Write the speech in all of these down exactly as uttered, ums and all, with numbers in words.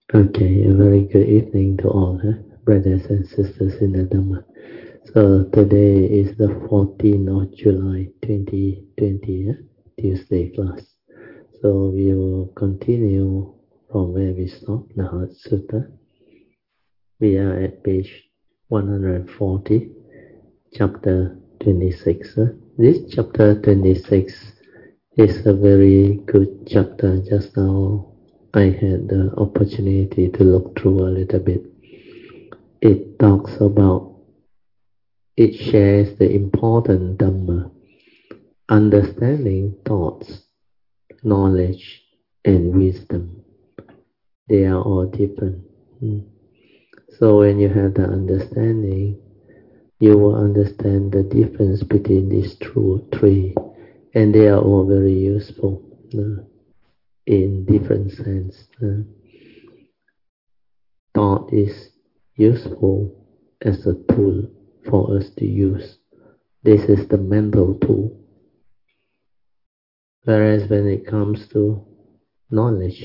Okay, a very good evening to all, huh? Brothers and sisters in the Dhamma. So today is the fourteenth of July twenty twenty, huh? Tuesday class. So we will continue from where we stopped, Nahat Sutta. We are at page one hundred forty, chapter twenty-six. Huh? This chapter twenty-six is a very good chapter. Just now I had the opportunity to look through a little bit. It talks about, it shares the important Dhamma, understanding, thoughts, knowledge, and wisdom. They are all different. Hmm. So when you have the understanding, you will understand the difference between these two, three, and they are all very useful uh, in different sense. Uh, thought is useful as a tool for us to use. This is the mental tool. Whereas when it comes to knowledge,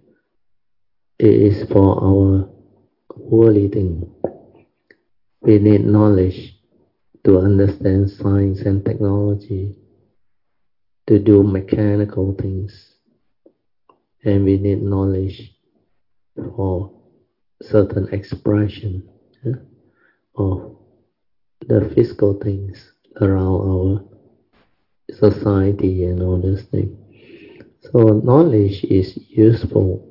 it is for our worldly thing. We need knowledge to understand science and technology, to do mechanical things, and we need knowledge for certain expression yeah, of the physical things around our society and all those things. So knowledge is useful,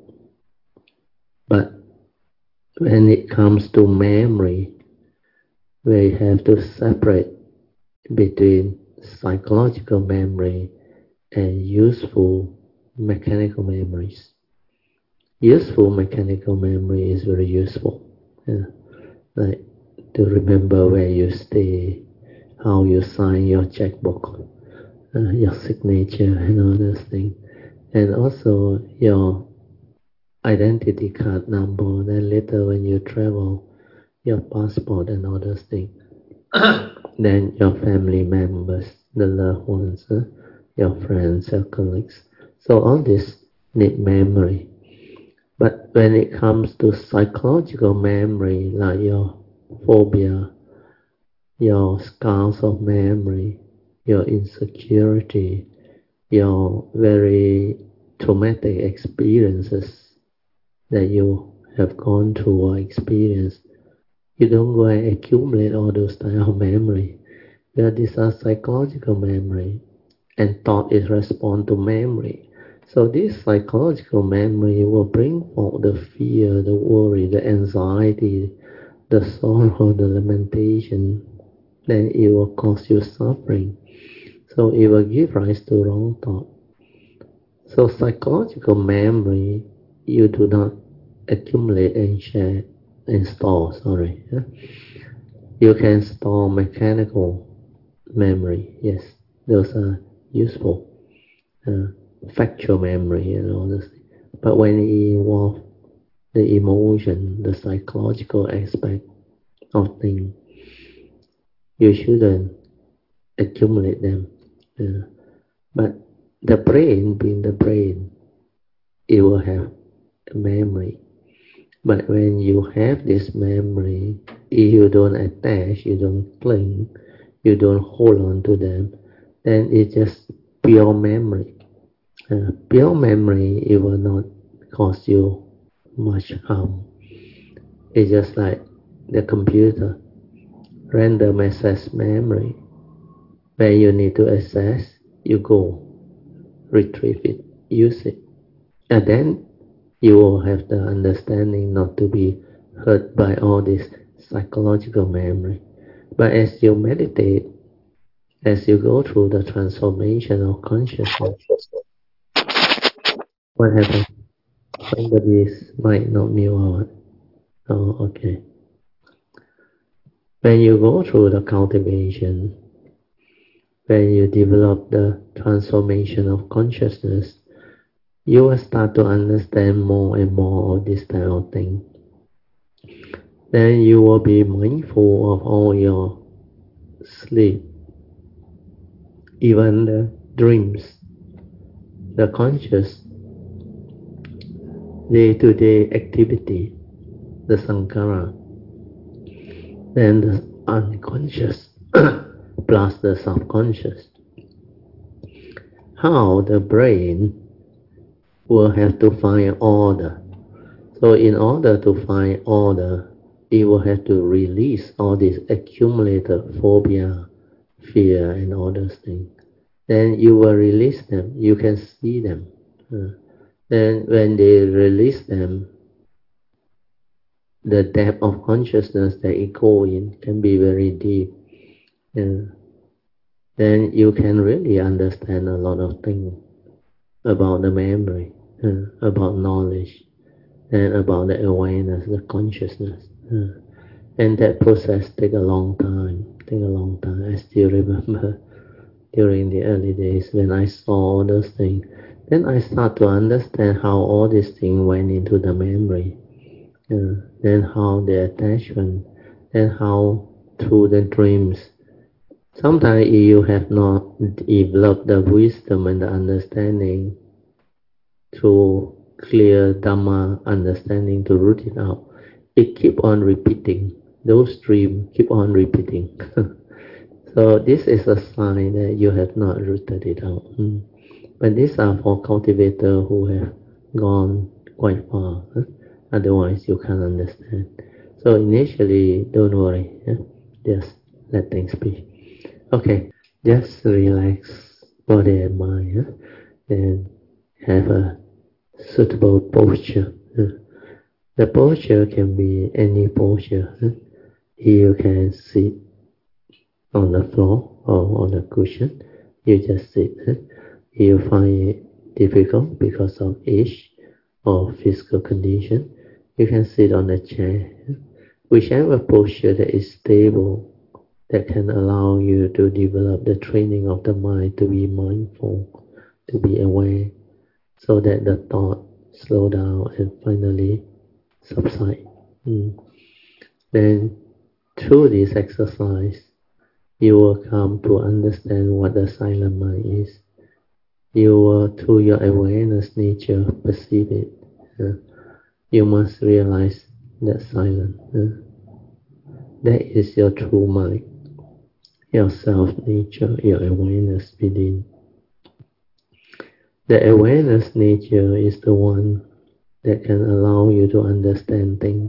but when it comes to memory, we have to separate between psychological memory and useful mechanical memories. Useful mechanical memory is very useful, yeah. Like to remember where you stay, how you sign your checkbook, uh, your signature and all those things. And also your identity card number, then later when you travel, your passport and all those things. Then your family members, the loved ones, uh, your friends, your colleagues. So all this need memory. But when it comes to psychological memory, like your phobia, your scars of memory, your insecurity, your very traumatic experiences that you have gone through or experienced, you don't go and accumulate all those type of memory. Yeah, these are psychological memory, and thought is respond to memory. So this psychological memory will bring forth the fear, the worry, the anxiety, the sorrow, the lamentation. Then it will cause you suffering. So it will give rise to wrong thought. So psychological memory, you do not accumulate and share and store, sorry. Yeah? You can store mechanical memory, yes, those are useful. Uh, factual memory and all this. But when it involves the emotion, the psychological aspect of things, you shouldn't accumulate them. Uh, but the brain, being the brain, it will have a memory. But when you have this memory, if you don't attach, you don't cling, you don't hold on to them, then it's just pure memory. Uh, pure memory, it will not cause you much harm. It's just like the computer, random access memory. When you need to access, you go, retrieve it, use it. And then you will have the understanding not to be hurt by all this psychological memory. But as you meditate, as you go through the transformation of consciousness, what happens? Somebody might not mute out. Oh, okay. When you go through the cultivation, when you develop the transformation of consciousness, you will start to understand more and more of this type of thing. Then you will be mindful of all your sleep, even the dreams. The conscious day-to-day activity, the sankhara, then the unconscious plus the subconscious. How the brain will have to find order. So in order to find order, it will have to release all these accumulated phobia, fear, and all those things. Then you will release them. You can see them. Uh, then when they release them, the depth of consciousness that it go in can be very deep. And then you can really understand a lot of things about the memory, uh, about knowledge, and about the awareness, the consciousness. Uh, and that process take a long time, take a long time. I still remember during the early days when I saw all those things, then I start to understand how all these things went into the memory, uh, then how the attachment, then how through the dreams. Sometimes you have not developed the wisdom and the understanding through clear Dhamma understanding to root it out. It keep on repeating. Those dreams keep on repeating. So this is a sign that you have not rooted it out. Mm. But these are for cultivators who have gone quite far. Huh? Otherwise, you can't understand. So initially, don't worry. Huh? Just let things be. Okay, just relax body and mind. Huh? And have a suitable posture. Huh? The posture can be any posture. Huh? You can sit on the floor or on a cushion. You just sit. Huh? You find it difficult because of age or physical condition, you can sit on a chair. Whichever posture that is stable, that can allow you to develop the training of the mind to be mindful, to be aware, so that the thought slow down and finally subside. Mm. Then through this exercise, you will come to understand what the silent mind is. You will, through your awareness nature, perceive it. Uh, you must realize that silence. Uh, that is your true mind, your self-nature, your awareness within. The awareness nature is the one that can allow you to understand things,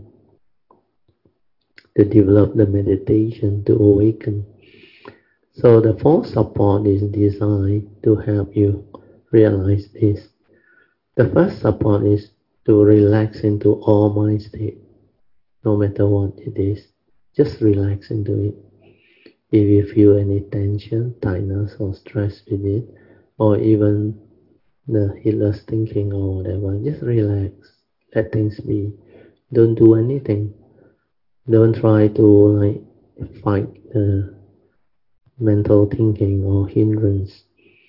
to develop the meditation, to awaken. So the four support is designed to help you realize this. The first support is to relax into all mind state, no matter what it is. Just relax into it. If you feel any tension, tightness, or stress with it, or even the heedless thinking or whatever, just relax. Let things be. Don't do anything. Don't try to like fight the mental thinking or hindrance.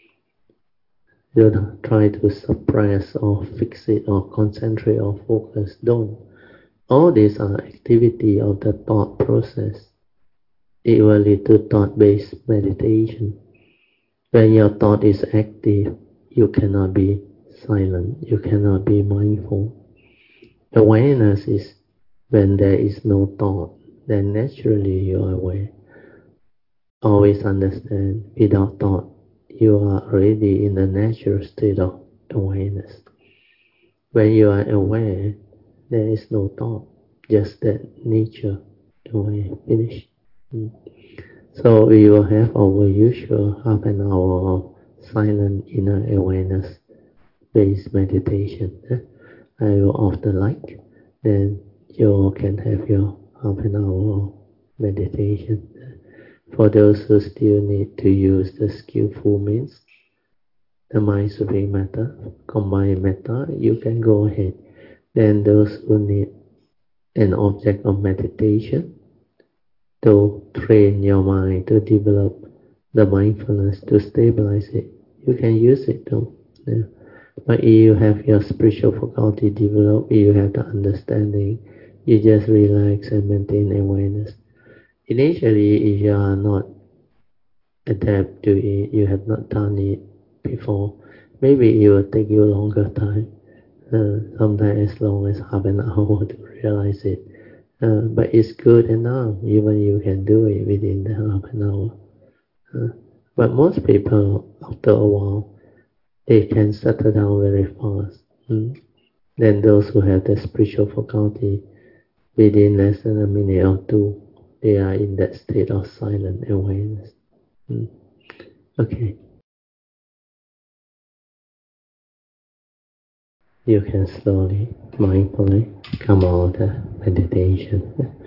Don't try to suppress or fix it or concentrate or focus. Don't. All these are activity of the thought process. It will lead to thought-based meditation. When your thought is active, you cannot be silent. You cannot be mindful. Awareness is when there is no thought, then naturally you are aware. Always understand, without thought, you are already in the natural state of awareness. When you are aware, there is no thought, just that nature, aware, finish. Mm. So we will have our usual half an hour of silent inner awareness based meditation. I will off the light, then you can have your half an hour of meditation. For those who still need to use the skillful means, the mind supreme method, combined method, you can go ahead. Then those who need an object of meditation to train your mind to develop the mindfulness to stabilize it, you can use it too. Yeah. But if you have your spiritual faculty developed, you have the understanding, you just relax and maintain awareness. Initially, if you are not adapt to it, you have not done it before, maybe it will take you a longer time. Uh, sometimes as long as half an hour to realize it. Uh, but it's good enough, even you can do it within the half an hour. Uh, but most people, after a while, they can settle down very fast. Mm. Then those who have the spiritual faculty, within less than a minute or two, they are in that state of silent awareness. Mm. Okay. You can slowly, mindfully come out of meditation.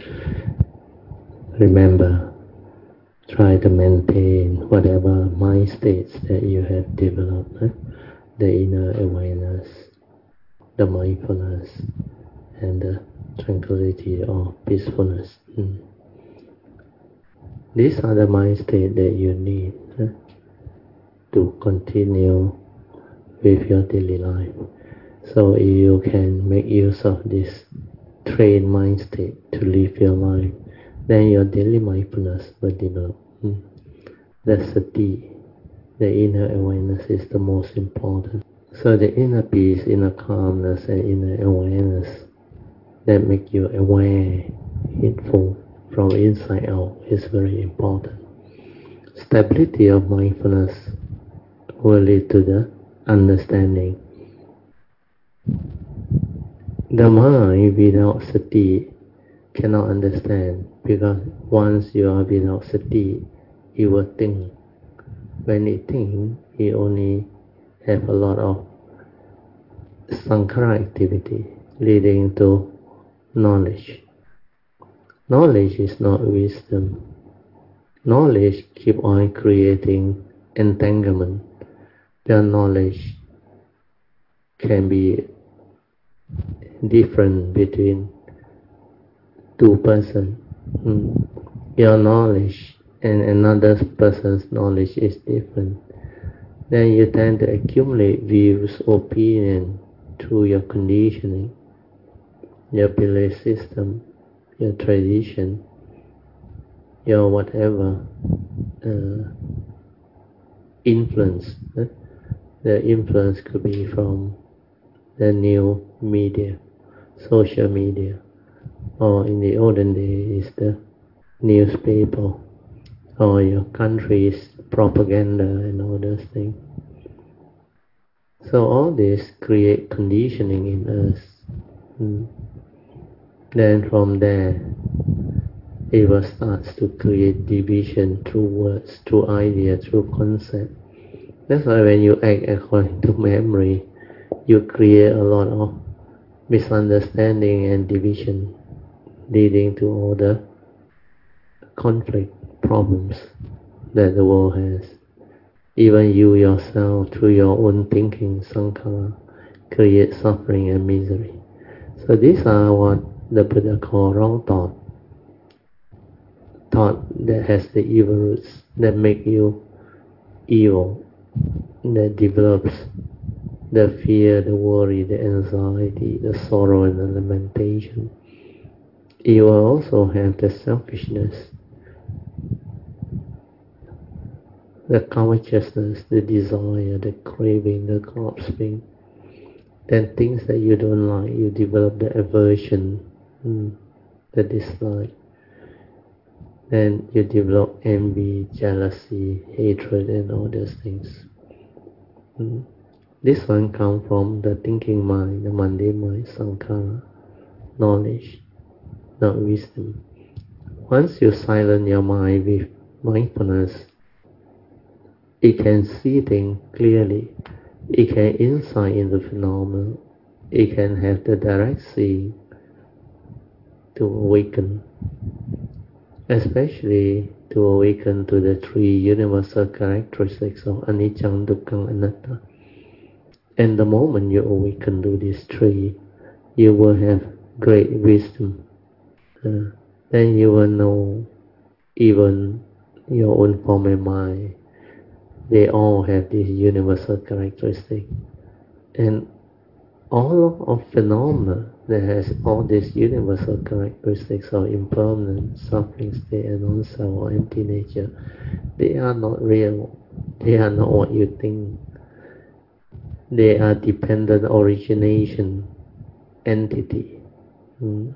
Remember, try to maintain whatever mind states that you have developed, eh? The inner awareness, the mindfulness, and the tranquility or peacefulness. Mm. These are the mind states that you need eh? to continue with your daily life. So if you can make use of this trained mind state to live your life, then your daily mindfulness will develop. Mm. The sati, the inner awareness, is the most important. So the inner peace, inner calmness, and inner awareness that make you aware, heedful from inside out is very important. Stability of mindfulness will lead to the understanding. The mind without sati cannot understand, because once you are without sati, it will think. When it thinks, it only have a lot of sankhara activity leading to knowledge. Knowledge is not wisdom. Knowledge keep on creating entanglement. The knowledge can be different between two persons. Mm. Your knowledge and another person's knowledge is different. Then you tend to accumulate views, opinion through your conditioning, your belief system, your tradition, your whatever uh, influence. Eh? The influence could be from the new media, social media, or in the olden days the newspaper, or your country's propaganda and all those things. So all this create conditioning in us. Mm. Then from there, it will start to create division through words, through idea, through concept. That's why when you act according to memory, you create a lot of misunderstanding and division, leading to all the conflict problems that the world has. Even you yourself, through your own thinking, sankhara, create suffering and misery. So these are what the Buddha called wrong thought. Thought that has the evil roots, that make you evil, that develops the fear, the worry, the anxiety, the sorrow, and the lamentation. You will also have the selfishness, the covetousness, the desire, the craving, the grasping. Then things that you don't like, you develop the aversion, mm, the dislike. Then you develop envy, jealousy, hatred, and all those things. Mm. This one comes from the thinking mind, the mundane mind, sankhara, knowledge, not wisdom. Once you silence your mind with mindfulness, it can see things clearly. It can insight into phenomena. It can have the direct seeing to awaken, especially to awaken to the three universal characteristics of anicca, dukkha, anatta. And the moment you awaken to these three, you will have great wisdom. Uh, then you will know even your own form and mind. They all have this universal characteristic. And all of phenomena that has all these universal characteristics of impermanent, suffering state, and non-self or empty nature, they are not real. They are not what you think. They are dependent origination entity. Mm.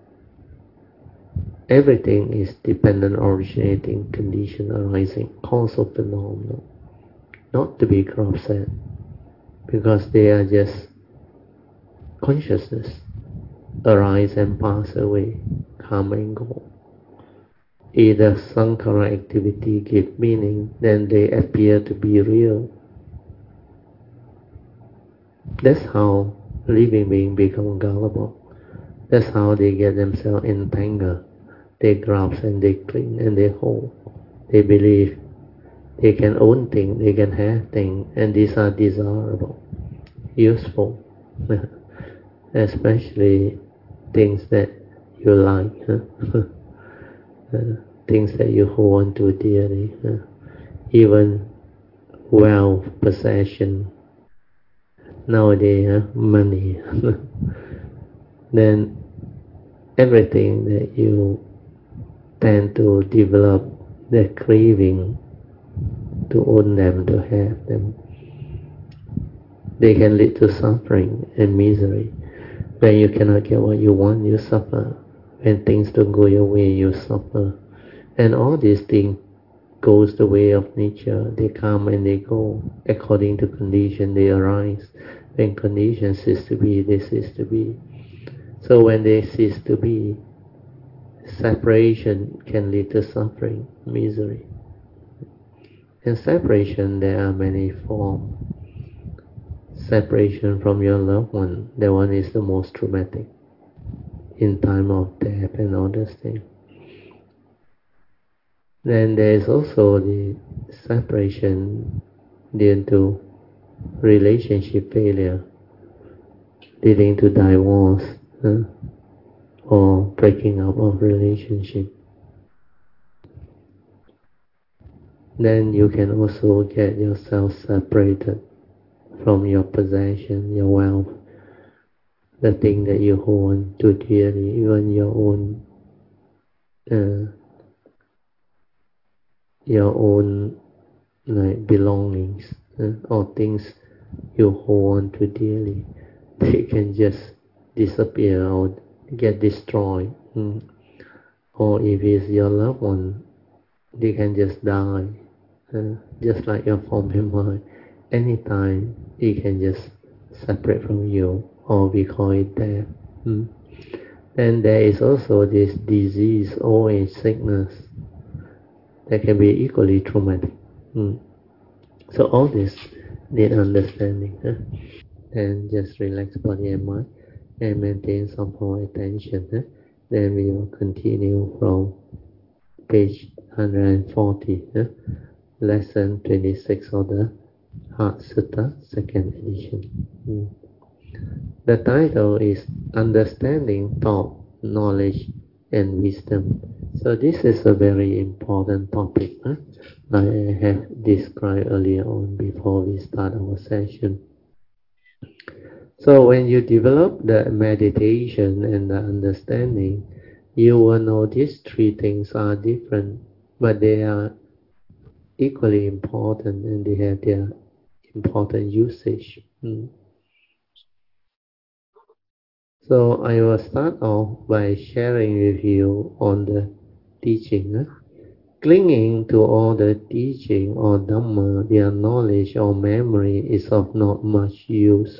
Everything is dependent originating condition arising, causal phenomenon, not to be upset, because they are just consciousness, arise and pass away, come and go. Either sankhara activity give meaning, then they appear to be real. That's how living beings become gullible. That's how they get themselves entangled. They grasp and they cling and they hold. They believe they can own things, they can have things, and these are desirable, useful, especially things that you like, huh? uh, things that you hold on to dearly, huh? Even wealth, possession, nowadays, huh? Money. Then everything that you tend to develop the craving to own them, to have them, they can lead to suffering and misery. When you cannot get what you want, you suffer. When things don't go your way, you suffer. And all these things goes the way of nature. They come and they go. According to condition, they arise. When conditions cease to be, they cease to be. So when they cease to be, separation can lead to suffering, misery. In separation, there are many forms. Separation from your loved one, that one is the most traumatic in time of death and all those things. Then there is also the separation due to relationship failure, leading to divorce, huh? Or breaking up of relationship. Then you can also get yourself separated from your possession, your wealth, the thing that you hold on to dearly, even your own, uh, your own like belongings, uh, or things you hold on to dearly. They can just disappear or get destroyed. Mm. Or if it's your loved one, they can just die, uh, just like your form memory. Anytime it can just separate from you, or we call it death. Mm. Then there is also this disease, old age, sickness, that can be equally traumatic. Mm. So all this need understanding. Huh? And just relax body and mind and maintain some more attention. Huh? Then we will continue from page one hundred forty, huh? Lesson twenty-six of the Heart Sutta, second edition. Mm. The title is Understanding Thought, Knowledge and Wisdom. So this is a very important topic, huh? Like I have described earlier on before we start our session. So when you develop the meditation and the understanding, you will know these three things are different, but they are equally important and they have their important usage. Mm. So I will start off by sharing with you on the teaching. Huh? Clinging to all the teaching or Dhamma, their knowledge or memory is of not much use.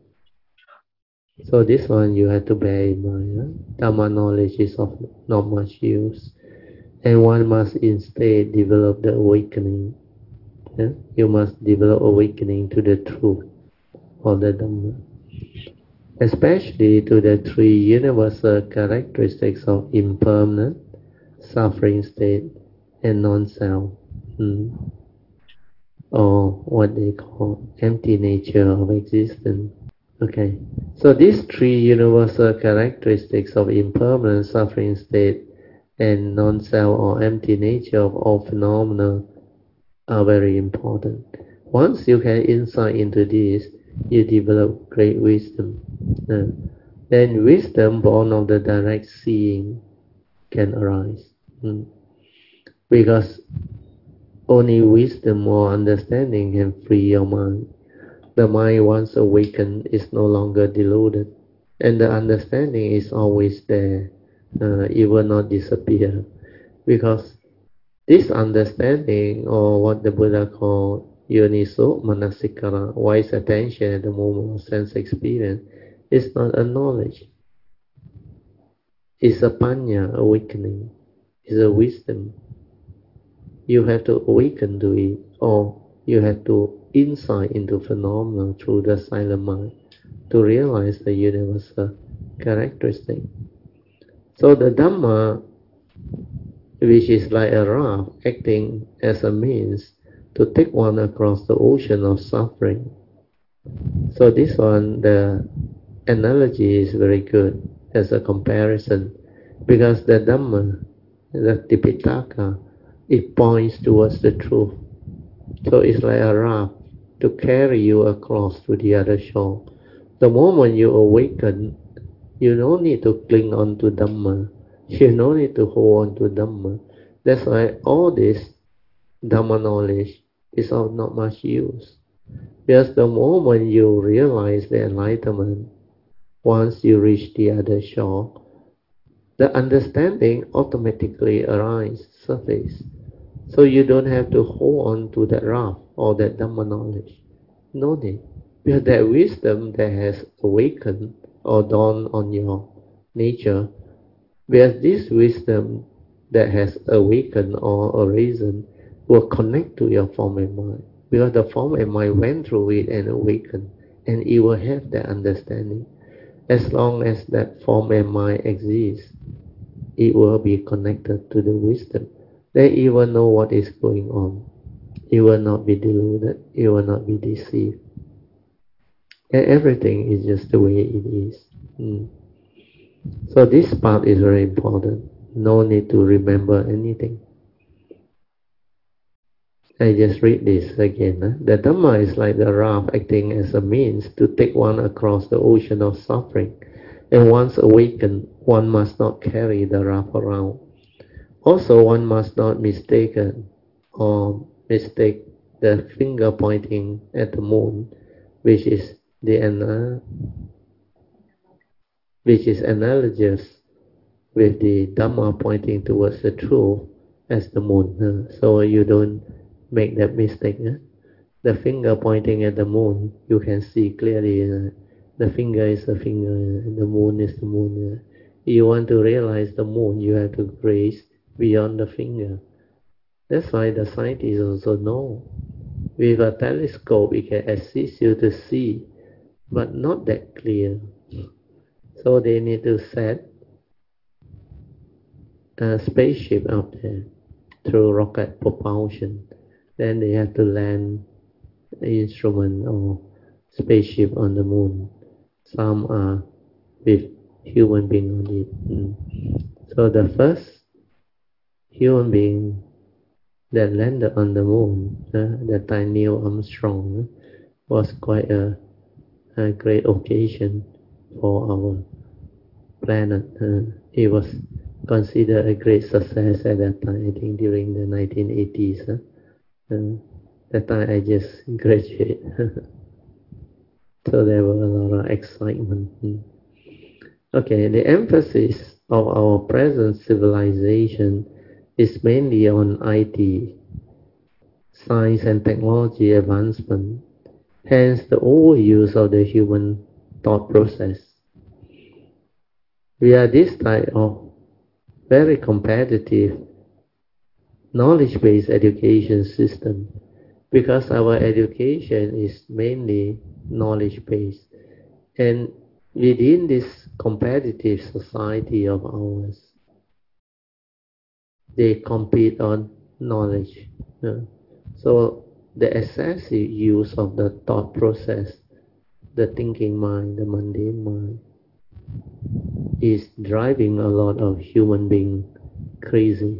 So this one you have to bear in mind. Huh? Dhamma knowledge is of not much use. And one must instead develop the awakening. Yeah? You must develop awakening to the truth of the Dhamma. Especially to the three universal characteristics of impermanent, suffering state, and non-self. Hmm. Or what they call empty nature of existence. Okay, so these three universal characteristics of impermanent, suffering state, and non-self or empty nature of all phenomena are very important. Once you can insight into this, you develop great wisdom. Uh, then wisdom born of the direct seeing can arise. Mm. Because only wisdom or understanding can free your mind. The mind once awakened is no longer deluded, and the understanding is always there. Uh, it will not disappear, because this understanding, or what the Buddha called yoniso manasikara, wise attention at the moment of sense experience, is not a knowledge. It's a panya, awakening. It's a wisdom. You have to awaken to it, or you have to insight into phenomena through the silent mind to realize the universal characteristic. So the Dhamma, which is like a raft acting as a means to take one across the ocean of suffering. So this one, the analogy is very good as a comparison, because the Dhamma, the Tipitaka, it points towards the truth. So it's like a raft to carry you across to the other shore. The moment you awaken, you don't need to cling on to Dhamma. You don't need to hold on to Dhamma. That's why all this Dhamma knowledge is of not much use. Because the moment you realize the enlightenment, once you reach the other shore, the understanding automatically arises, surface. So you don't have to hold on to that raft or that Dhamma knowledge. No need. Because that wisdom that has awakened or dawned on your nature, because this wisdom that has awakened or arisen will connect to your form and mind. Because the form and mind went through it and awakened, and it will have that understanding. As long as that form and mind exists, it will be connected to the wisdom. They even know what is going on. It will not be deluded. It will not be deceived. And everything is just the way it is. Mm. So this part is very important. No need to remember anything. I just read this again. Huh? The Dhamma is like the raft acting as a means to take one across the ocean of suffering. And once awakened, one must not carry the raft around. Also, one must not mistake or mistake the finger pointing at the moon, which is the ana- which is analogous with the Dhamma pointing towards the truth as the moon. Uh, so you don't make that mistake. Uh. The finger pointing at the moon, you can see clearly uh, the finger is the finger, uh, the moon is the moon. Uh. You want to realize the moon, you have to graze beyond the finger. That's why the scientists also know. With a telescope, it can assist you to see, but not that clear. So they need to set a spaceship out there through rocket propulsion. Then they have to land an instrument or spaceship on the moon. Some are with human being on it. Mm. So the first human being that landed on the moon, uh, that time Neil Armstrong, uh, was quite a, a great occasion for our planet. Uh, it was considered a great success at that time, I think during the nineteen eighties. Huh? Uh, that time I just graduated. So there was a lot of excitement. Mm. Okay, the emphasis of our present civilization is mainly on I T, science and technology advancement, hence the overuse of the human thought process. We are this type of very competitive knowledge-based education system because our education is mainly knowledge-based, and within this competitive society of ours, they compete on knowledge. Uh, so the excessive use of the thought process, the thinking mind, the mundane mind, is driving a lot of human beings crazy.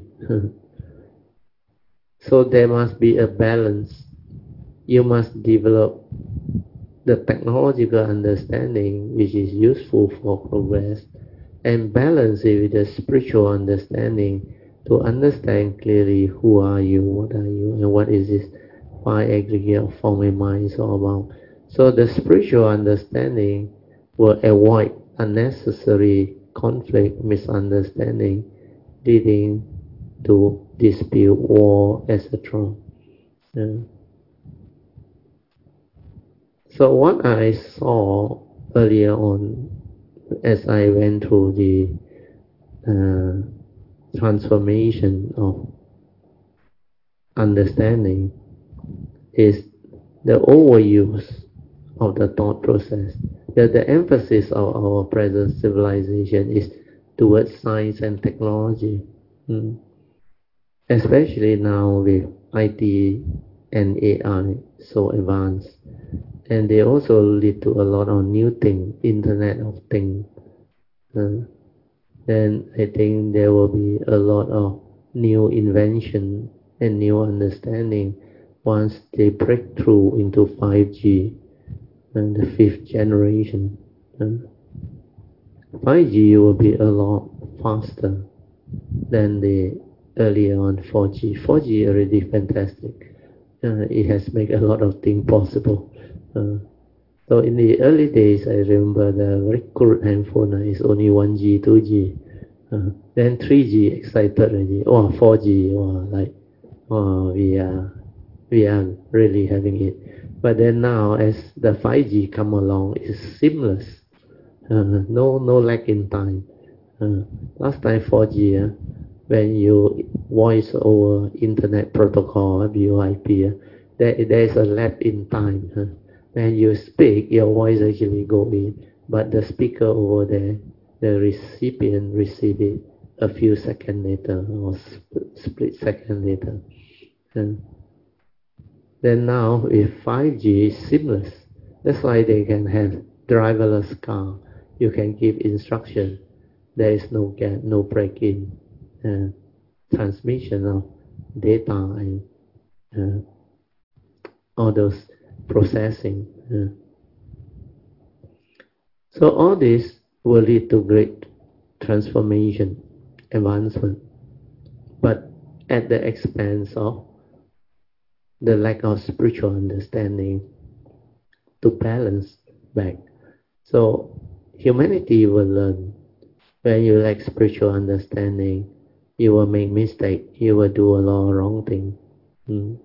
So there must be a balance. You must develop the technological understanding which is useful for progress, and balance it with the spiritual understanding to understand clearly who are you, what are you, and what is this five aggregate of form and mind is all about. So the spiritual understanding will avoid unnecessary conflict, misunderstanding, leading to dispute, war, et cetera. Yeah. So what I saw earlier on, as I went through the uh, transformation of understanding, is the overuse of the thought process. The, the emphasis of our present civilization is towards science and technology, mm. especially now with I T and A I so advanced. And they also lead to a lot of new things, Internet of Things. Uh, then I think there will be a lot of new invention and new understanding once they break through into five G and the fifth generation. And five G will be a lot faster than the earlier on four G. four G already fantastic. Uh, it has made a lot of things possible. Uh, so in the early days, I remember the very crude handphone uh, is only one G, two G. Uh, then three G excited already. Oh, four G, oh, like, oh, we are, we are really having it. But then now, as the five G come along, it's seamless. Uh, no, no lag in time. Uh, last time four G, uh, when you voice over internet protocol, V O I P, uh, there, there is a lag in time. Uh, when you speak, your voice actually go in, but the speaker over there, the recipient receive it a few seconds later or sp- split second later. And then now with five G is seamless. That's why they can have driverless car. You can give instruction. There is no gap, no break-in. Uh, transmission of data and uh, all those processing. Uh, so all this will lead to great transformation, advancement, but at the expense of the lack of spiritual understanding to balance back. So humanity will learn. When you lack spiritual understanding, you will make mistake. You will do a lot of wrong thing. Mm.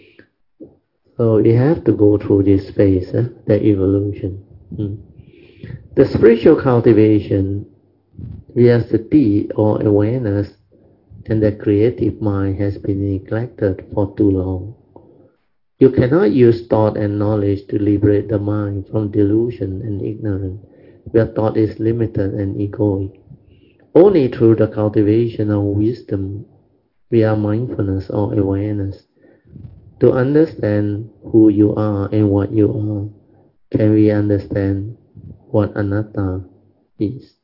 So we have to go through this phase, eh? The evolution. Mm. The spiritual cultivation via sati or awareness and the creative mind has been neglected for too long. You cannot use thought and knowledge to liberate the mind from delusion and ignorance, where thought is limited and egoic. Only through the cultivation of wisdom via mindfulness or awareness to understand who you are and what you are can we understand what anatta is.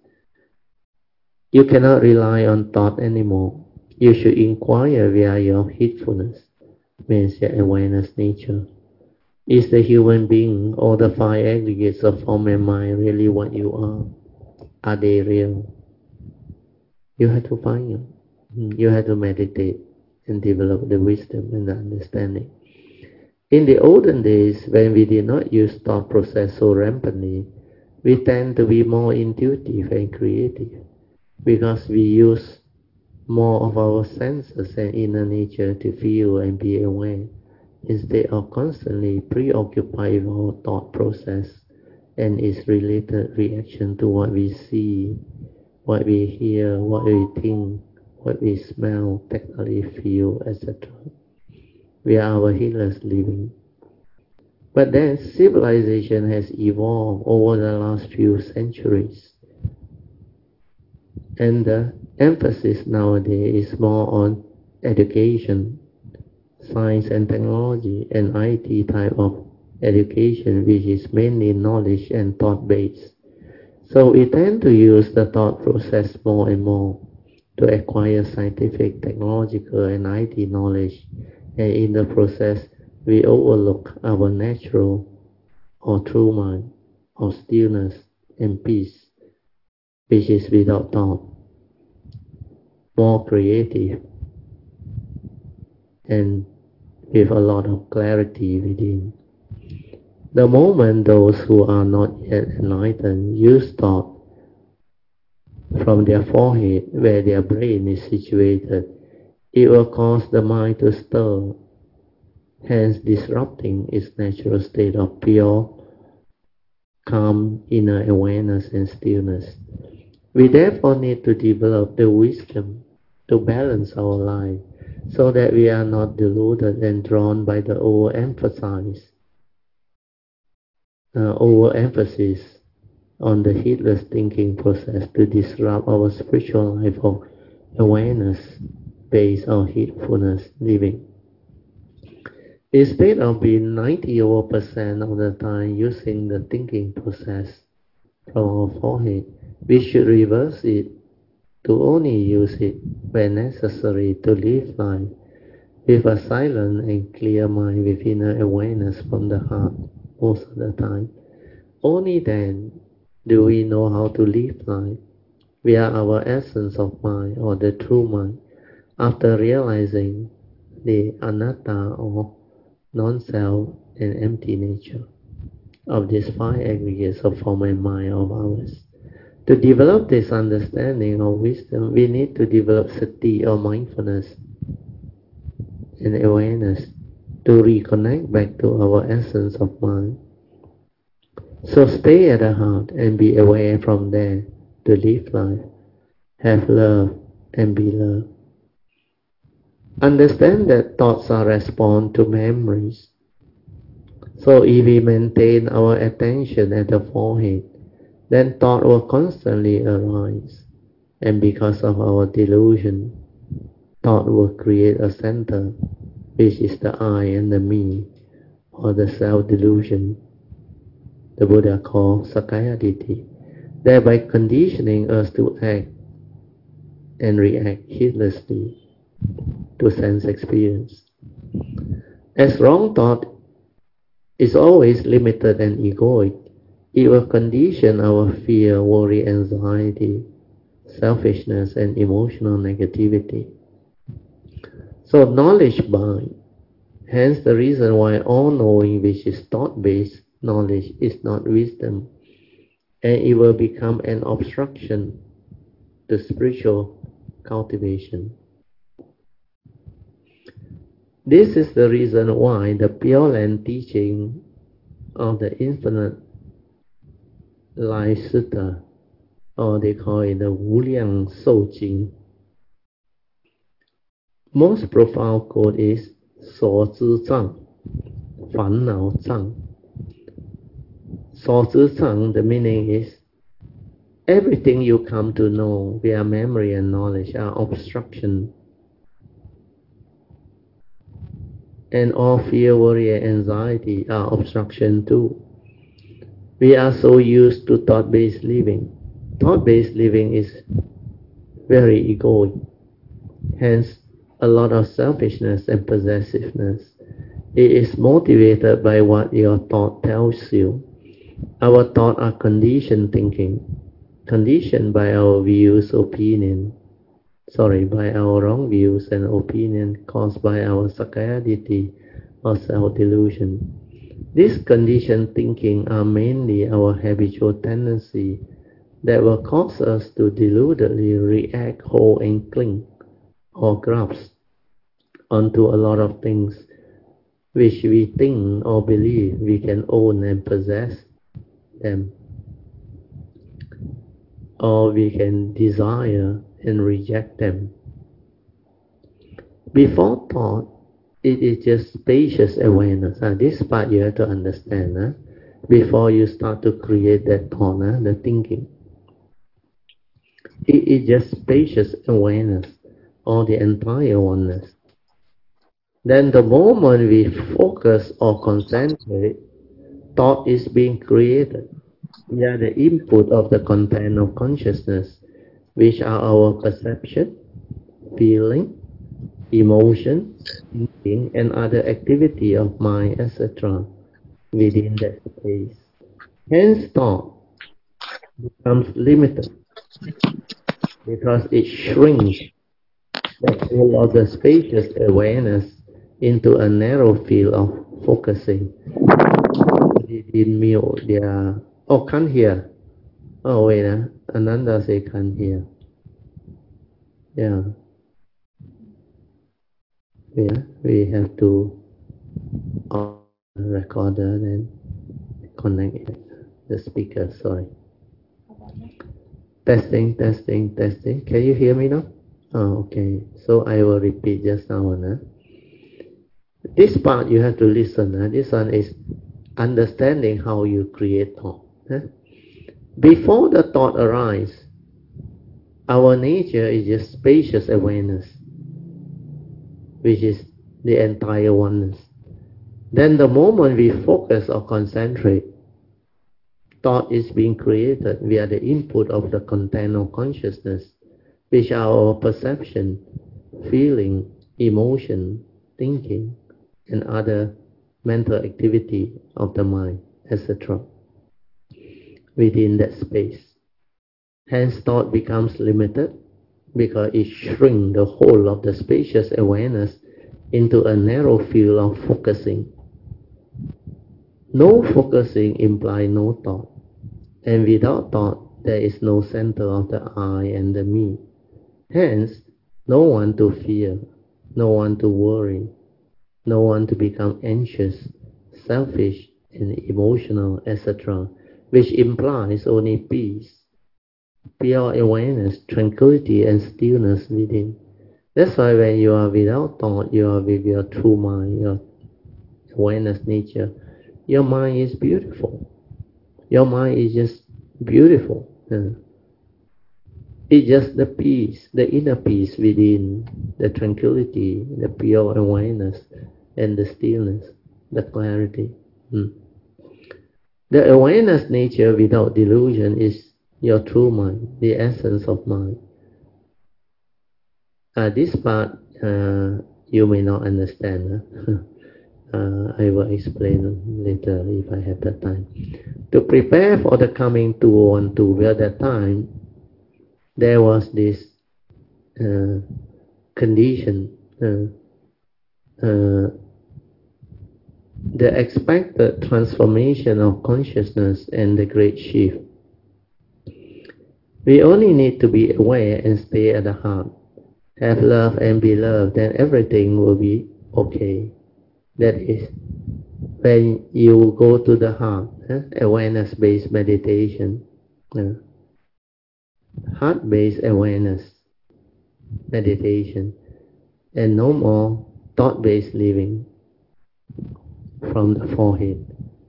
You cannot rely on thought anymore. You should inquire via your heedfulness, means your awareness nature. Is the human being or the five aggregates of form and mind really what you are? Are they real? You have to find it. You have to meditate and develop the wisdom and the understanding. In the olden days, when we did not use thought process so rampantly, we tend to be more intuitive and creative because we use more of our senses and inner nature to feel and be aware instead of constantly preoccupied with our thought process and its related reaction to what we see, what we hear, what we think, what we smell, tactily feel, et cetera. We are our healers living. But then civilization has evolved over the last few centuries. And the emphasis nowadays is more on education, science and technology, and I T type of education, which is mainly knowledge and thought-based. So we tend to use the thought process more and more to acquire scientific, technological, and I T knowledge, and in the process, we overlook our natural or true mind, or stillness and peace, which is without thought, more creative, and with a lot of clarity within. The moment those who are not yet enlightened use thought from their forehead, where their brain is situated, it will cause the mind to stir, hence disrupting its natural state of pure, calm inner awareness and stillness. We therefore need to develop the wisdom to balance our life so that we are not deluded and drawn by the overemphasis, uh, overemphasis on the heedless thinking process to disrupt our spiritual life of awareness based on heedfulness living. Instead of being ninety over percent of the time using the thinking process from our forehead, we should reverse it to only use it when necessary to live life with a silent and clear mind with inner awareness from the heart most of the time. Only then do we know how to live life via our essence of mind or the true mind after realizing the anatta or non-self and empty nature of these five aggregates of form and mind of ours. To develop this understanding of wisdom, we need to develop sati or mindfulness and awareness to reconnect back to our essence of mind. So stay at the heart and be aware from there to live life, have love and be loved. Understand that thoughts are response to memories. So if we maintain our attention at the forehead, then thought will constantly arise. And because of our delusion, thought will create a center, which is the I and the me, or the self-delusion, the Buddha called Sakaya-ditti, thereby conditioning us to act and react heedlessly to sense experience. As wrong thought is always limited and egoic, it will condition our fear, worry, anxiety, selfishness, and emotional negativity. So knowledge binds. Hence the reason why all-knowing, which is thought-based knowledge, is not wisdom, and it will become an obstruction to spiritual cultivation. This is the reason why the Pure Land teaching of the Infinite Life Sutta, or they call it the Wu Liang Shou Jing, most profound quote is 所知障, 烦恼障. 所知障, the meaning is everything you come to know via memory and knowledge are obstruction. And all fear, worry, and anxiety are obstruction too. We are so used to thought-based living. Thought-based living is very egoic. Hence, a lot of selfishness and possessiveness. It is motivated by what your thought tells you. Our thoughts are conditioned thinking, conditioned by our views, opinion, sorry, by our wrong views and opinion caused by our Sakaya-ditti or self-delusion. This conditioned thinking are mainly our habitual tendency that will cause us to deludedly react, hold and cling or grasp onto a lot of things which we think or believe we can own and possess them, or we can desire and reject them. Before thought, it is just spacious awareness. Uh, this part you have to understand. Uh, before you start to create that thought, uh, the thinking. It is just spacious awareness, or the entire oneness. Then the moment we focus or concentrate, thought is being created. We are the input of the content of consciousness, which are our perception, feeling, emotion, thinking, and other activity of mind, et cetera within that space. Hence, thought becomes limited because it shrinks the whole of the spacious awareness into a narrow field of focusing. he didn't mute their... Oh, can't hear. Oh, wait, uh, Ananda say can't hear. Yeah. Yeah, we have to on the recorder and connect it, the speaker, sorry. Testing, testing, testing. Can you hear me now? Oh, okay. So I will repeat just now. Huh? This part you have to listen. Huh? This one is understanding how you create thought. Huh? Before the thought arises, our nature is just spacious awareness, which is the entire oneness. Then the moment we focus or concentrate, thought is being created via the input of the content of consciousness, which are our perception, feeling, emotion, thinking, and other mental activity of the mind, et cetera, within that space. Hence, thought becomes limited because it shrinks the whole of the spacious awareness into a narrow field of focusing. No focusing implies no thought, and without thought, there is no center of the I and the me. Hence, no one to fear, no one to worry, no one to become anxious, selfish, and emotional, et cetera, which implies only peace, pure awareness, tranquility, and stillness within. That's why when you are without thought, you are with your true mind, your awareness nature. Your mind is beautiful. Your mind is just beautiful. Uh, it's just the peace, the inner peace within, the tranquility, the pure awareness, and the stillness, the clarity. Mm. The awareness nature without delusion is your true mind, the essence of mind. Uh, this part uh, you may not understand. Huh? Uh, I will explain later if I have the time. To prepare for the coming two thousand twelve, at that time, there was this uh, condition, uh, uh, the expected transformation of consciousness and the great shift. We only need to be aware and stay at the heart. Have love and be loved, then everything will be okay. That is, when you go to the heart, eh? Awareness-based meditation, eh? Heart-based awareness meditation, and no more thought-based living from the forehead.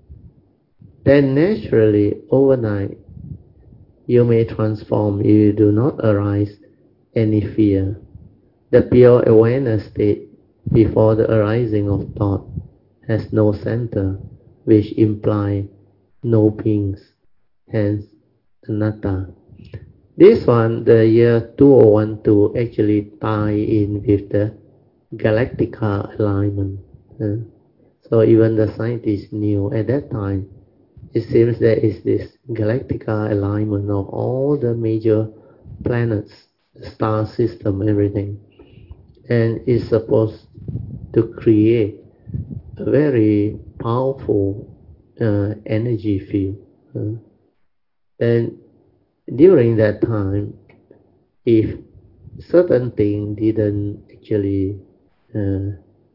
Then naturally, overnight, you may transform if you do not arise any fear. The pure awareness state before the arising of thought has no center, which implies no beings, hence anatta. This one, the year two thousand twelve, actually tie in with the Galactica alignment. Uh, so even the scientists knew at that time, it seems there is this Galactica alignment of all the major planets, star system, everything. And it's supposed to create a very powerful uh, energy field. Uh, and during that time, if certain thing didn't actually uh,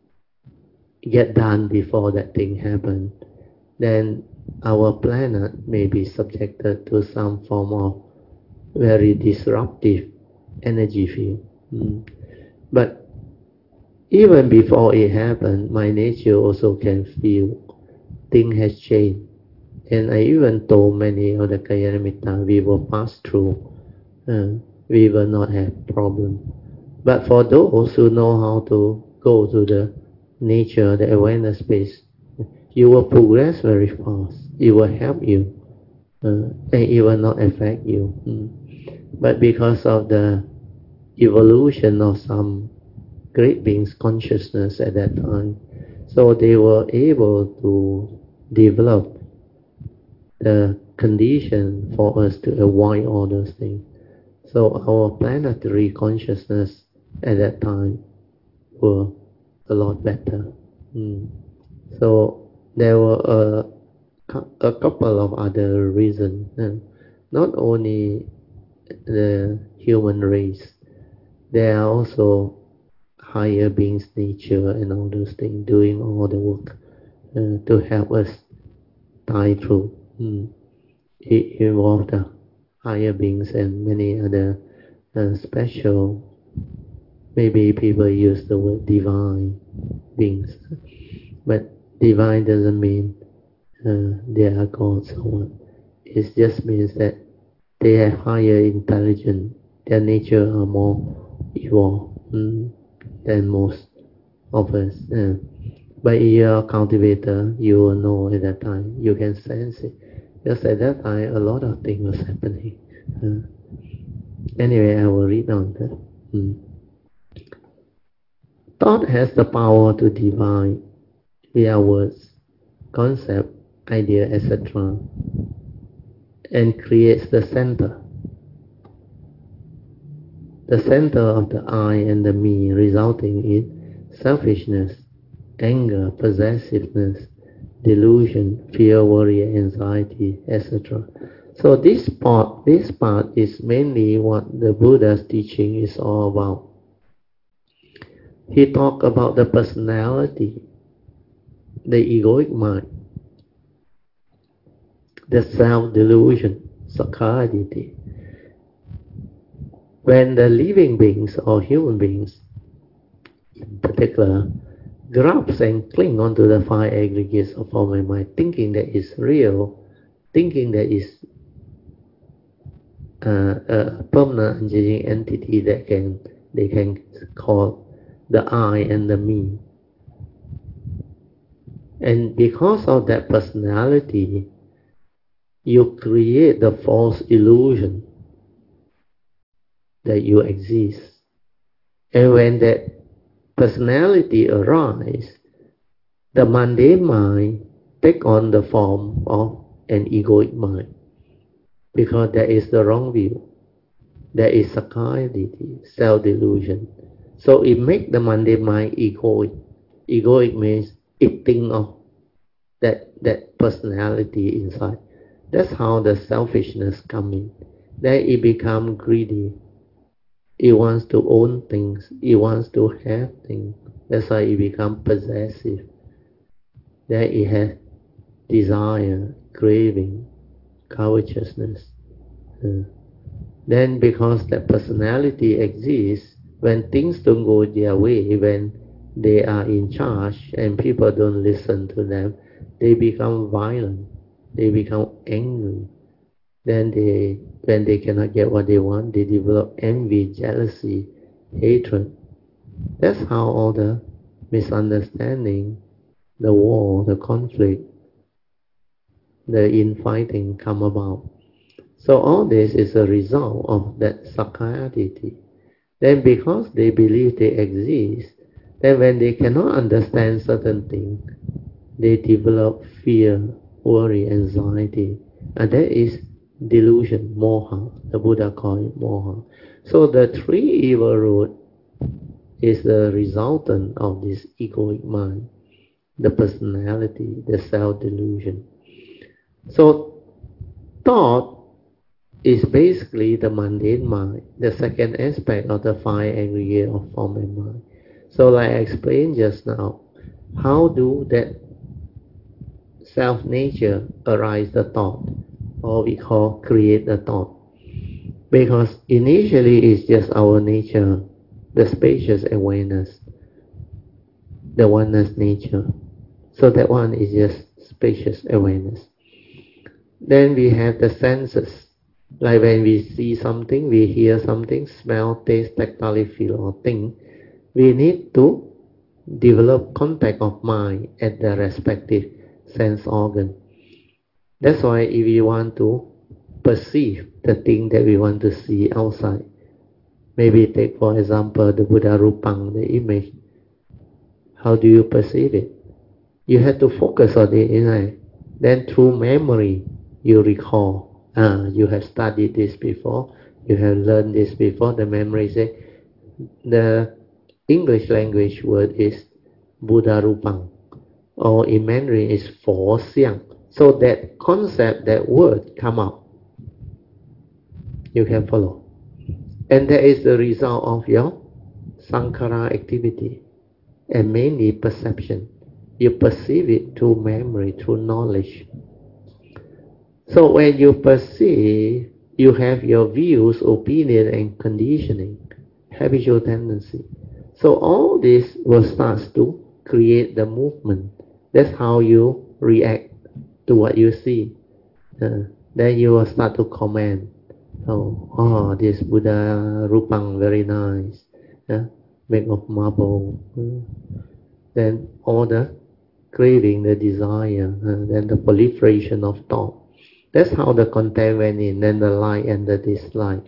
get done before that thing happened, then our planet may be subjected to some form of very disruptive energy field. Mm. But even before it happened, my nature also can feel things has changed. And I even told many of the Kalyana we will pass through. Uh, we will not have problem. But for those who know how to go to the nature, the awareness space, you will progress very fast. It will help you. Uh, and it will not affect you. Mm. But because of the evolution of some great beings consciousness at that time, so they were able to develop the condition for us to avoid all those things. So our planetary consciousness at that time were a lot better. Mm. So there were a a couple of other reasons. Uh, not only the human race, there are also higher beings, nature, and all those things doing all the work uh, to help us tie through. Mm. It involved the higher beings and many other uh, special. Maybe people use the word divine beings, but divine doesn't mean uh, they are gods or what. It just means that they have higher intelligence. Their nature are more evolved mm, than most of us. Uh, but if you're a cultivator, you will know at that time. You can sense it. Just at that time, a lot of things was happening. Uh, anyway, I will read on that. Mm. Thought has the power to divine via words, concept, idea, et cetera, and creates the center. The center of the I and the me, resulting in selfishness, anger, possessiveness, delusion, fear, worry, anxiety, et cetera. So this part, this part is mainly what the Buddha's teaching is all about. He talked about the personality, the egoic mind, the self-delusion, sakkaya. When the living beings or human beings in particular grasp and cling onto the five aggregates of form and mind, thinking that is real, thinking that is uh, a permanent unchanging entity that can they can call the I and the me. And because of that personality, you create the false illusion that you exist. And when that personality arises, the mundane mind take on the form of an egoic mind, because that is the wrong view. That is sakkaya, self-delusion. So it makes the mundane mind egoic. Egoic means it thinks of that, that personality inside. That's how the selfishness comes in. Then it becomes greedy. It wants to own things. It wants to have things. That's why it becomes possessive. Then it has desire, craving, covetousness. Uh, then because that personality exists, when things don't go their way, when they are in charge and people don't listen to them, they become violent, they become angry. Then they, when they cannot get what they want, they develop envy, jealousy, hatred. That's how all the misunderstanding, the war, the conflict, the infighting come about. So all this is a result of that sakkaya. Then because they believe they exist, then when they cannot understand certain things, they develop fear, worry, anxiety. And that is delusion, moha. The Buddha called it moha. So the three evil root is the resultant of this egoic mind, the personality, the self-delusion. So thought is basically the mundane mind, the second aspect of the five aggregate of form and mind. So like I explained just now, how do that self-nature arise the thought, or we call create the thought? Because initially it's just our nature, the spacious awareness, the oneness nature. So that one is just spacious awareness. Then we have the senses. Like when we see something, we hear something, smell, taste, tactile, feel, or think, we need to develop contact of mind at the respective sense organ. That's why if we want to perceive the thing that we want to see outside, maybe take for example the Buddha Rupang, the image. How do you perceive it? You have to focus on it, you know. Then through memory, you recall. Ah, you have studied this before, you have learned this before. The memory say, the English language word is Buddha Rupang, or in Mandarin is Fo Xiang. So that concept, that word come up, you can follow. And that is the result of your sankhara activity, and mainly perception. You perceive it through memory, through knowledge. So when you perceive, you have your views, opinion, and conditioning, habitual tendency. So all this will start to create the movement. That's how you react to what you see. Uh, then you will start to comment. Oh, oh, this Buddha Rupang very nice. Uh, made of marble. Uh, then all the craving, the desire, uh, then the proliferation of thought. That's how the content went in, then the like and the dislike.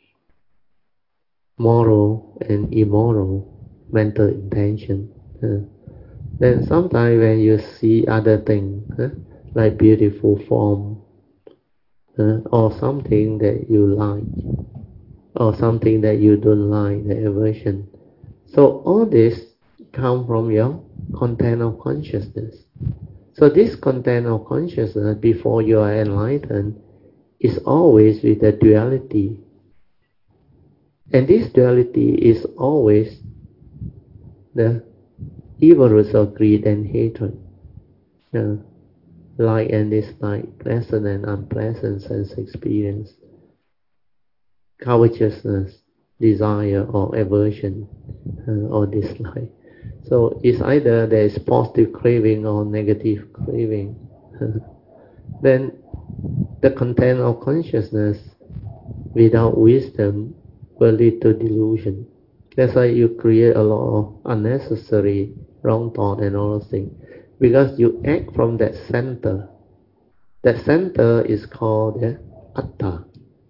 Moral and immoral mental intention. Uh, then sometimes when you see other things, uh, like beautiful form, uh, or something that you like, or something that you don't like, the aversion. So all this come from your content of consciousness. So this content of consciousness, before you are enlightened, is always with the duality. And this duality is always the evil roots of greed and hatred. Uh, like and dislike, pleasant and unpleasant sense experience, covetousness, desire or aversion, uh, or dislike. So it's either there is positive craving or negative craving. Then the content of consciousness without wisdom will lead to delusion. That's why you create a lot of unnecessary wrong thought and all those things, because you act from that center. That center is called the atta,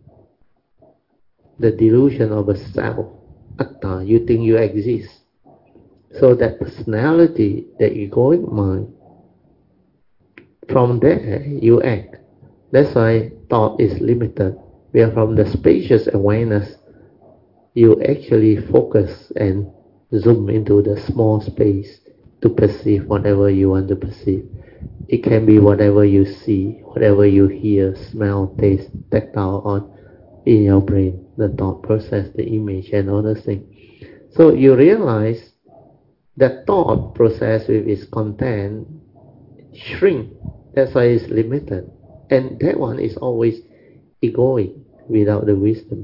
the delusion of a self. Atta, you think you exist. So that personality, the egoic mind, from there you act. That's why thought is limited. Where from the spacious awareness, you actually focus and zoom into the small space to perceive whatever you want to perceive. It can be whatever you see, whatever you hear, smell, taste, tactile, or in your brain, the thought process, the image, and all those things. So you realize that thought process with its content shrink. That's why it's limited. And that one is always egoic without the wisdom.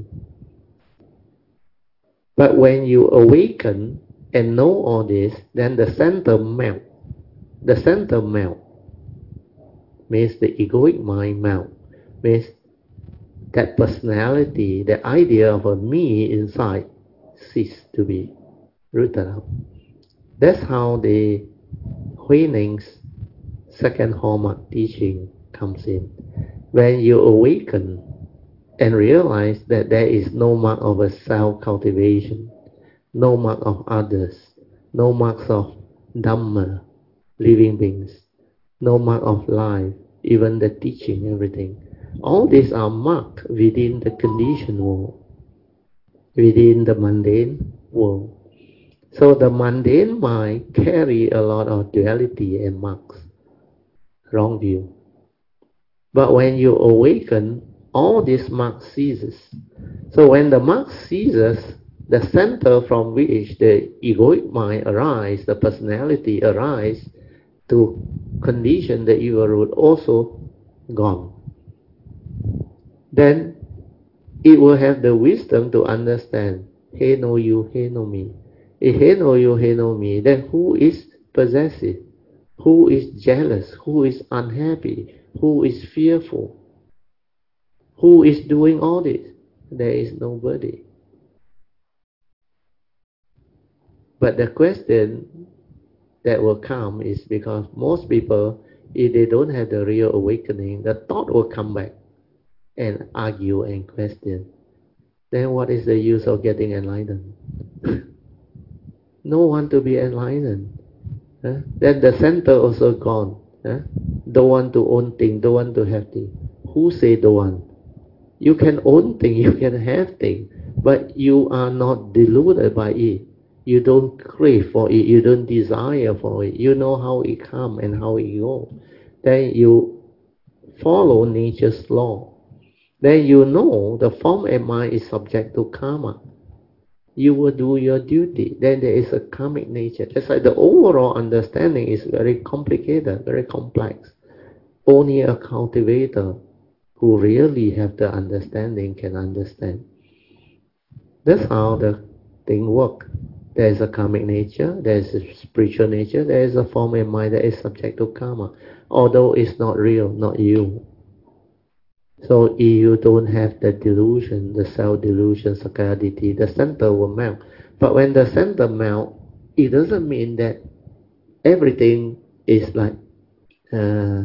But when you awaken and know all this, then the center melt. The center melt means the egoic mind melt. Means that personality, the idea of a me inside cease to be rooted up. That's how the Huineng's second hallmark teaching comes in. When you awaken and realize that there is no mark of a self-cultivation, no mark of others, no marks of Dhamma, living beings, no mark of life, even the teaching, everything. All these are marked within the conditioned world, within the mundane world. So the mundane mind carry a lot of duality and marks, wrong view. But when you awaken, all this mark ceases. So when the mark ceases, the center from which the egoic mind arises, the personality arises to condition the evil root, also gone. Then it will have the wisdom to understand, hey no you, hey no me. If hey no you, hey no me, then who is possessive? Who is jealous? Who is unhappy? Who is fearful? Who is doing all this? There is nobody. But the question that will come is because most people, if they don't have the real awakening, the thought will come back and argue and question. Then what is the use of getting enlightened? No one to be enlightened. Huh? Then the center also gone. Huh? Don't want to own things, don't want to have things. Who say don't want? You can own things, you can have things, but you are not deluded by it. You don't crave for it, you don't desire for it. You know how it comes and how it goes. Then you follow nature's law. Then you know the form and mind is subject to karma. You will do your duty. Then there is a karmic nature. That's why the overall understanding is very complicated, very complex. Only a cultivator who really have the understanding can understand. That's how the thing works. There is a karmic nature, there is a spiritual nature, there is a form and mind that is subject to karma, although it's not real, not you. So if you don't have the delusion, the self-delusion, sakaditi, the center will melt. But when the center melt, it doesn't mean that everything is like, uh,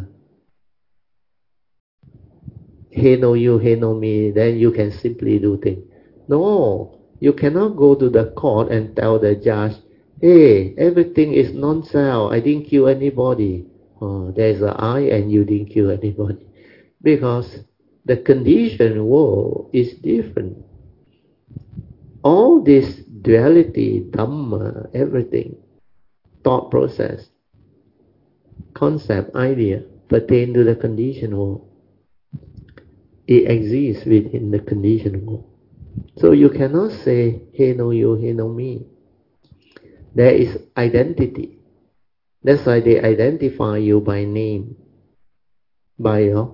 hey no you, hey no me, then you can simply do things. No, you cannot go to the court and tell the judge, hey, everything is non-self, I didn't kill anybody. Oh, there's an I and you didn't kill anybody. Because the conditioned world is different. All this duality, dhamma, everything, thought process, concept, idea, pertain to the conditioned world. It exists within the conditioned world. So you cannot say, hey no you, hey no me. There is identity. That's why they identify you by name, by your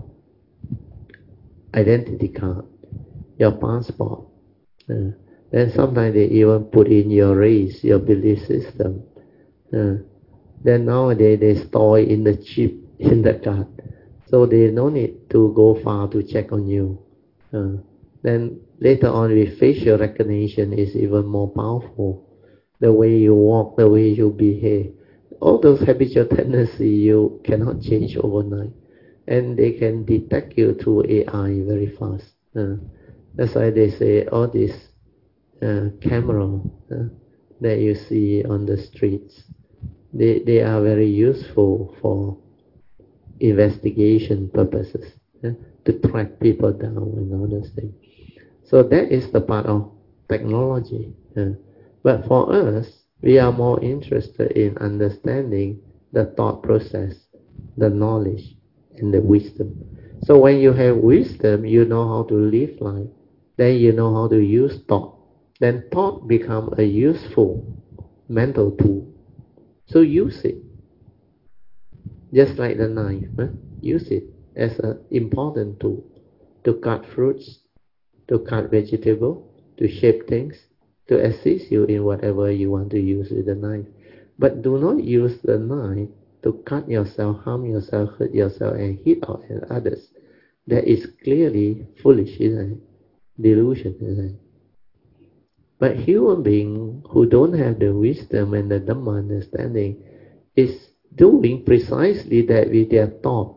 identity card, your passport. Uh, then sometimes they even put in your race, your belief system. Uh, then nowadays they store it in the chip in the card. So they no need to go far to check on you. Uh, then later on with facial recognition is even more powerful. The way you walk, the way you behave. All those habitual tendencies you cannot change overnight. And they can detect you through A I very fast. Uh, that's why they say all this uh, camera uh, that you see on the streets, they, they are very useful for investigation purposes, uh, to track people down and all those things. So that is the part of technology. Uh, but for us, we are more interested in understanding the thought process, the knowledge, and the wisdom. So when you have wisdom, you know how to live life. Then you know how to use thought. Then thought become a useful mental tool. So use it. Just like the knife. Huh? Use it as an important tool to cut fruits, to cut vegetable, to shape things, to assist you in whatever you want to use with the knife. But do not use the knife to cut yourself, harm yourself, hurt yourself, and hit out at others. That is clearly foolish, isn't it? Delusion, isn't it? But human beings who don't have the wisdom and the Dhamma understanding is doing precisely that with their thought.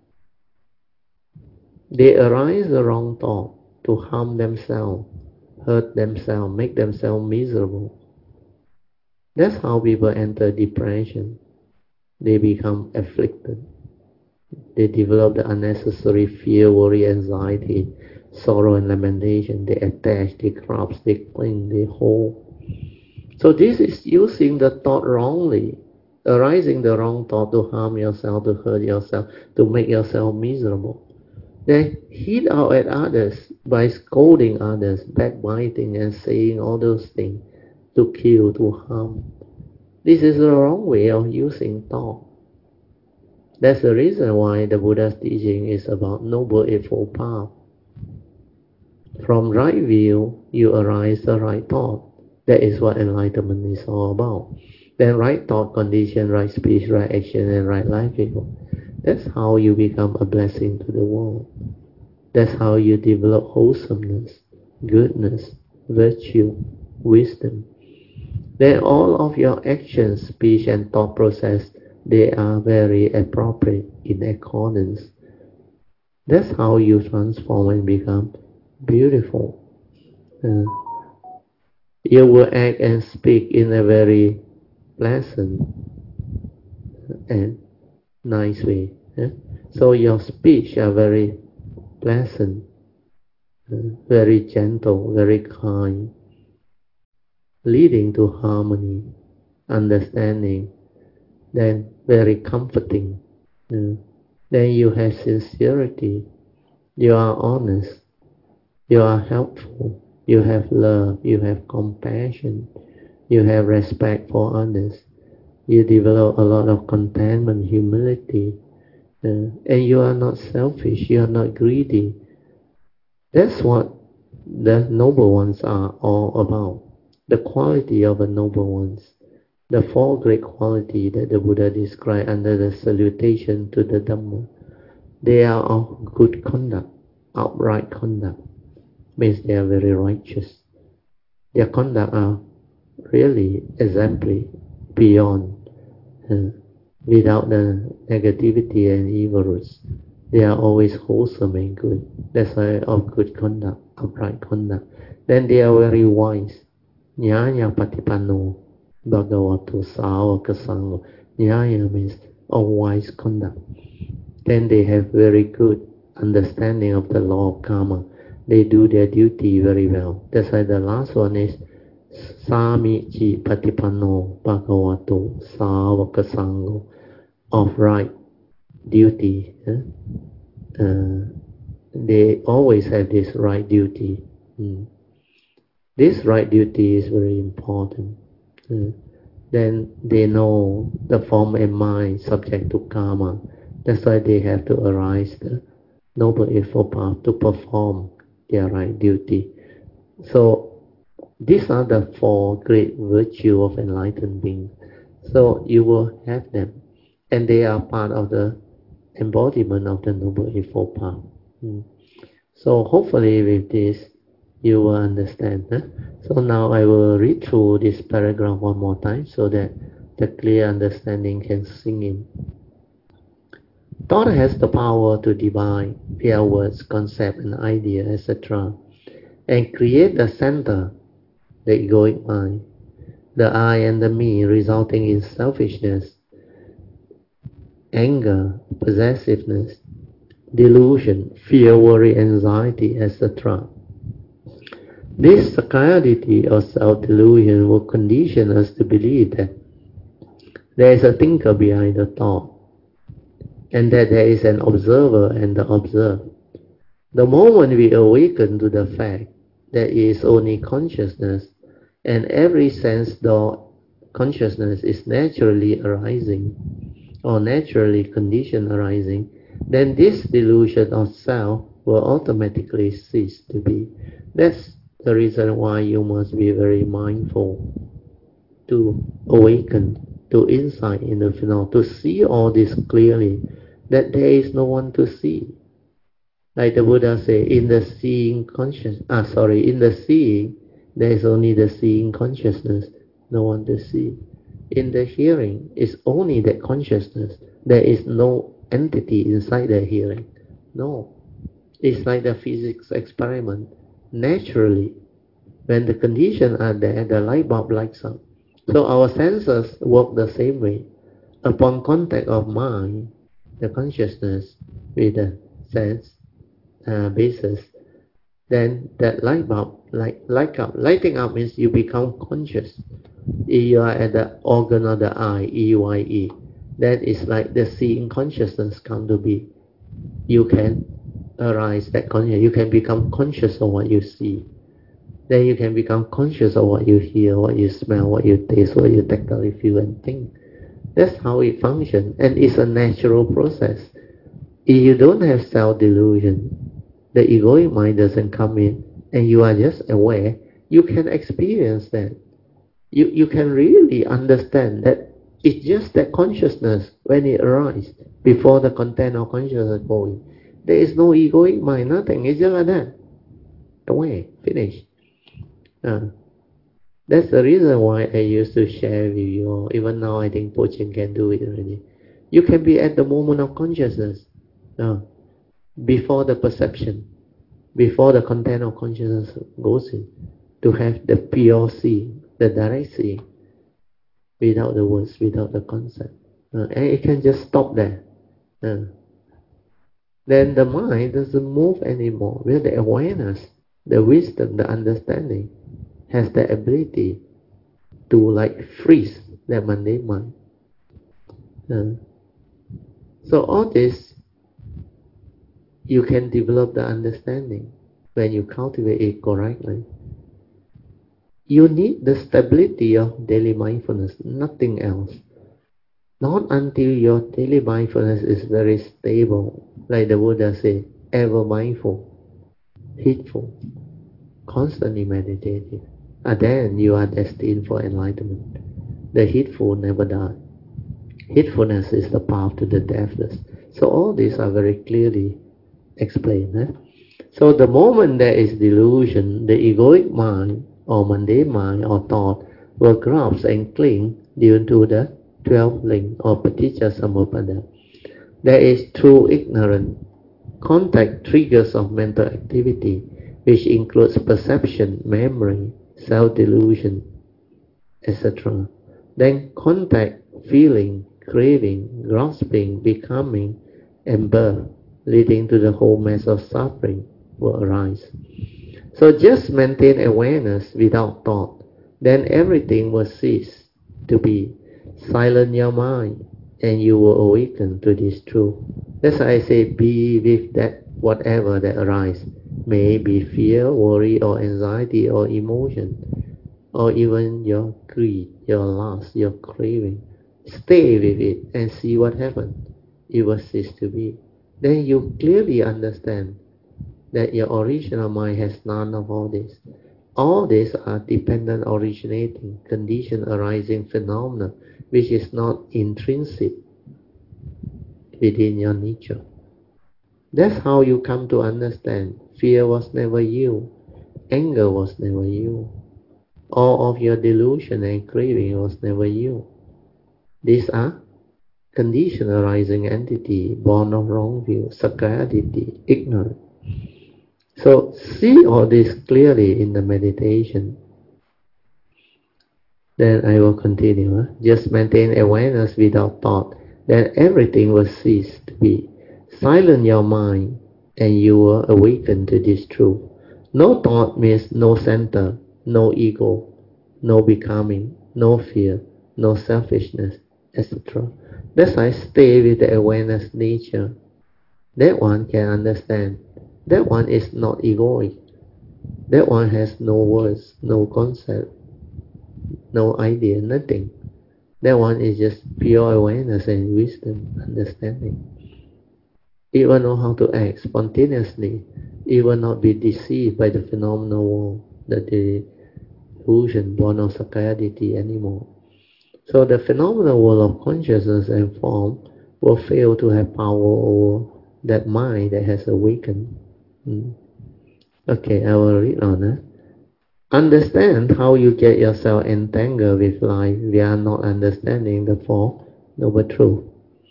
They arise the wrong thought to harm themselves, hurt themselves, make themselves miserable. That's how people enter depression. They become afflicted. They develop the unnecessary fear, worry, anxiety, sorrow and lamentation. They attach, they grasp, they cling, they hold. So this is using the thought wrongly, arising the wrong thought to harm yourself, to hurt yourself, to make yourself miserable. They hit out at others by scolding others, backbiting and saying all those things to kill, to harm. This is the wrong way of using thought. That's the reason why the Buddha's teaching is about Noble Eightfold Path. From right view, you arise the right thought. That is what enlightenment is all about. Then right thought, condition, right speech, right action, and right livelihood. That's how you become a blessing to the world. That's how you develop wholesomeness, goodness, virtue, wisdom. Then all of your actions, speech, and thought process, they are very appropriate in accordance. That's how you transform and become beautiful. Uh, you will act and speak in a very pleasant and nice way. Eh? So your speech are very pleasant, uh, very gentle, very kind, leading to harmony, understanding, then very comforting. Uh, Then you have sincerity, you are honest, you are helpful, you have love, you have compassion, you have respect for others, you develop a lot of contentment, humility, uh, and you are not selfish, you are not greedy. That's what the noble ones are all about. The quality of the noble ones. The four great qualities that the Buddha described under the salutation to the Dhamma. They are of good conduct, upright conduct. Means they are very righteous. Their conduct are really exemplary, beyond, uh, without the negativity and evil roots. They are always wholesome and good. That's why of good conduct, upright conduct. Then they are very wise. Nyaya patipanno bhagavato sāvaka sangho. Nyaya means of wise conduct. Then they have very good understanding of the law of karma. They do their duty very well. That's why the last one is Samichi patipanno bhagavato sāvaka sangho, of right duty. Eh? Uh, they always have this right duty. Mm. This right duty is very important. Uh, then they know the form and mind subject to karma. That's why they have to arise the Noble Eightfold Path to perform their right duty. So these are the four great virtues of enlightened beings. So you will have them, and they are part of the embodiment of the Noble Eightfold Path. Mm. So hopefully with this you will understand. Huh? So now I will read through this paragraph one more time so that the clear understanding can sink in. Thought has the power to divide pure words, concept, and idea, et cetera, and create the center, the egoic mind, the I and the me, resulting in selfishness, anger, possessiveness, delusion, fear, worry, anxiety, et cetera. This scarcity or self-delusion will condition us to believe that there is a thinker behind the thought, and that there is an observer and the observed. The moment we awaken to the fact that it is only consciousness, and every sense thought consciousness is naturally arising, or naturally conditioned arising, then this delusion of self will automatically cease to be. That's the reason why you must be very mindful to awaken to insight in the phenomenon, to see all this clearly, that there is no one to see. Like the Buddha say, in the seeing conscious, ah, sorry, in the seeing, there is only the seeing consciousness, no one to see. In the hearing, it's only that consciousness. There is no entity inside the hearing. No. It's like the physics experiment. Naturally, when the conditions are there, the light bulb lights up. So our senses work the same way. Upon contact of mind, the consciousness with the sense uh, basis, then that light bulb light, light up. Lighting up means you become conscious. If you are at the organ of the eye, E Y E, that is like the seeing consciousness come to be. You can arise that consciousness. You can become conscious of what you see. Then you can become conscious of what you hear, what you smell, what you taste, what you tactile feel and think. That's how it functions, and it's a natural process. If you don't have self-delusion, the egoic mind doesn't come in, and you are just aware, you can experience that. You, you can really understand that it's just that consciousness when it arises, before the content of consciousness going. There is no egoic mind, nothing. It's just like that. Away, finish. Uh, that's the reason why I used to share with you all. Even now I think Pochin can do it already. You can be at the moment of consciousness. Uh, before the perception, before the content of consciousness goes in, to have the pure seeing, the direct seeing, without the words, without the concept. Uh, and it can just stop there. Uh, then the mind doesn't move anymore. With the awareness, the wisdom, the understanding has the ability to like freeze that mundane mind. Uh, so all this you can develop the understanding when you cultivate it correctly. You need the stability of daily mindfulness, nothing else. Not until your daily mindfulness is very stable, like the Buddha said, ever mindful, heedful, constantly meditative, and then you are destined for enlightenment. The heedful never die. Heedfulness is the path to the deathless. So all these are very clearly explained. Eh? So the moment there is delusion, the egoic mind or mundane mind or thought will grasp and cling due to the twelve link or paticca samuppada. There is true ignorance. Contact triggers of mental activity, which includes perception, memory, self-delusion, et cetera. Then contact, feeling, craving, grasping, becoming, and birth, leading to the whole mass of suffering will arise. So just maintain awareness without thought, then everything will cease to be. Silence your mind, and you will awaken to this truth. That's why I say be with that whatever that arises, may it be fear, worry, or anxiety, or emotion, or even your greed, your lust, your craving. Stay with it and see what happens. It will cease to be. Then you clearly understand that your original mind has none of all this. All these are dependent originating, condition arising phenomena, which is not intrinsic within your nature. That's how you come to understand fear was never you, anger was never you, all of your delusion and craving was never you. These are condition arising entity born of wrong view, sakkayaditthi, ignorance. So see all this clearly in the meditation. Then I will continue. Huh? Just maintain awareness without thought. Then everything will cease to be. Silence your mind and you will awaken to this truth. No thought means no center, no ego, no becoming, no fear, no selfishness, et cetera. That's why stay with the awareness nature. That one can understand. That one is not egoic. That one has no words, no concept, no idea, nothing. That one is just pure awareness and wisdom, understanding. It will know how to act spontaneously. It will not be deceived by the phenomenal world, the delusion born of sakkayaditthi anymore. So the phenomenal world of consciousness and form will fail to have power over that mind that has awakened. Hmm. Okay, I will read on. Eh? Understand how you get yourself entangled with life via not understanding the Four Noble Truths.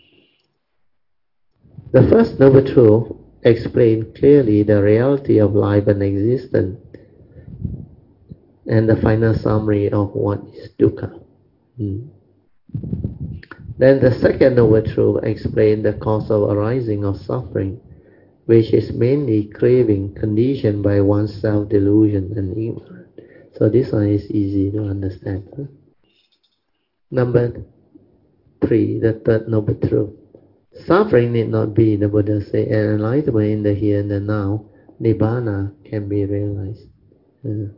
The first Noble Truth explains clearly the reality of life and existence and the final summary of what is dukkha. Hmm. Then the second Noble Truth explains the cause of arising of suffering, which is mainly craving conditioned by one's self-delusion and ignorance. So this one is easy to understand. Huh? Number three, the third Noble Truth. Suffering need not be, the Buddha said, and enlightenment in the here and the now, Nibbana can be realized. Uh,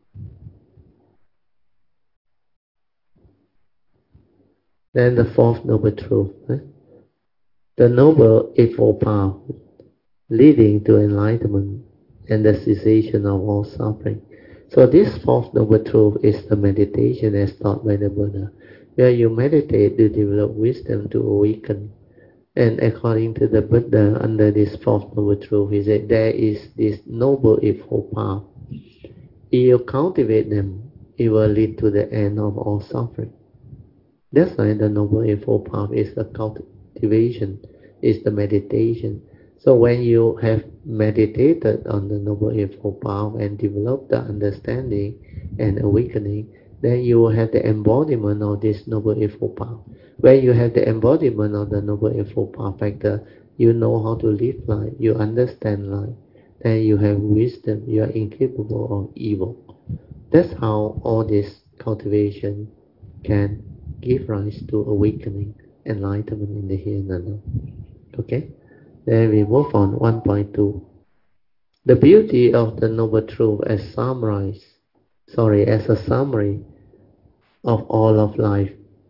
then the fourth Noble Truth. Huh? The Noble Eightfold Path leading to enlightenment and the cessation of all suffering. So this fourth Noble Truth is the meditation as taught by the Buddha, where you meditate to develop wisdom to awaken. And according to the Buddha, under this fourth Noble Truth, he said there is this Noble Eightfold Path. If you cultivate them, it will lead to the end of all suffering. That's why the Noble Eightfold Path is the cultivation, is the meditation. So when you have meditated on the Noble Eightfold Path and developed the understanding and awakening, then you will have the embodiment of this Noble Eightfold Path. When you have the embodiment of the Noble Eightfold Path factor, you know how to live life, you understand life, then you have wisdom, you are incapable of evil. That's how all this cultivation can give rise to awakening, enlightenment in the here and now. Okay? Then we move on one point two. The beauty of the Noble Truth as summarize, sorry, as a summary of all of life.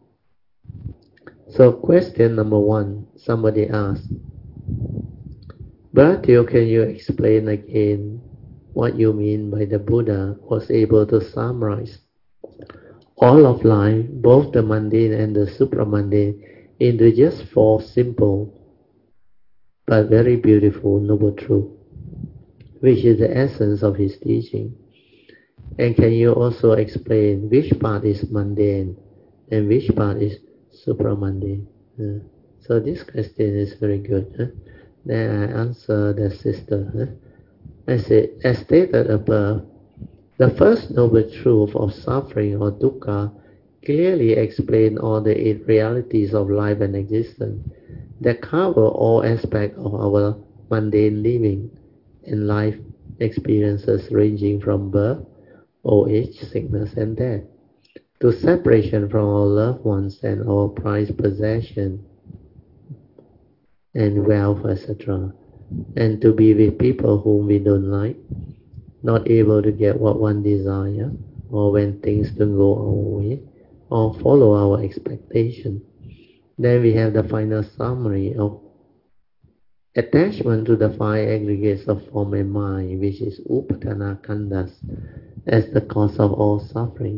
So question number one, somebody asked, Bharatiya, can you explain again what you mean by the Buddha was able to summarize all of life, both the mundane and the supramundane, into just four simple but very beautiful noble truth, which is the essence of his teaching. And can you also explain which part is mundane and which part is supramundane? Uh, so this question is very good. Huh? Then I answer the sister. Huh? I said, as stated above, the first noble truth of suffering or dukkha clearly explains all the eight realities of life and existence that cover all aspects of our mundane living and life experiences ranging from birth, old age, sickness and death, to separation from our loved ones and our prized possession and wealth, et cetera, and to be with people whom we don't like, not able to get what one desire, or when things don't go our way, or follow our expectation. Then we have the final summary of attachment to the five aggregates of form and mind, which is upadana khandhas, as the cause of all suffering.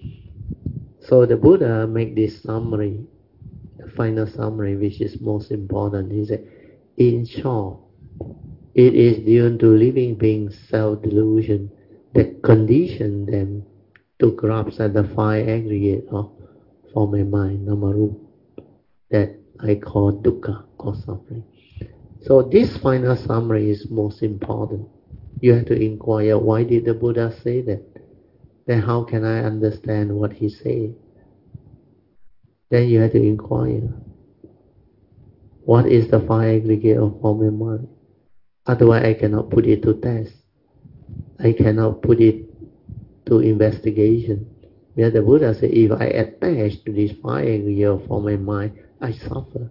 So the Buddha make this summary, the final summary, which is most important. He said, in short, it is due to living beings' self-delusion that condition them to grasp at the five aggregate of form and mind, namarup, that I call dukkha, or suffering. So this final summary is most important. You have to inquire, why did the Buddha say that? Then how can I understand what he said? Then you have to inquire, what is the five aggregate of form and mind? Otherwise I cannot put it to test. I cannot put it to investigation. Where the Buddha said, if I attach to this five aggregate of form and mind, I suffer.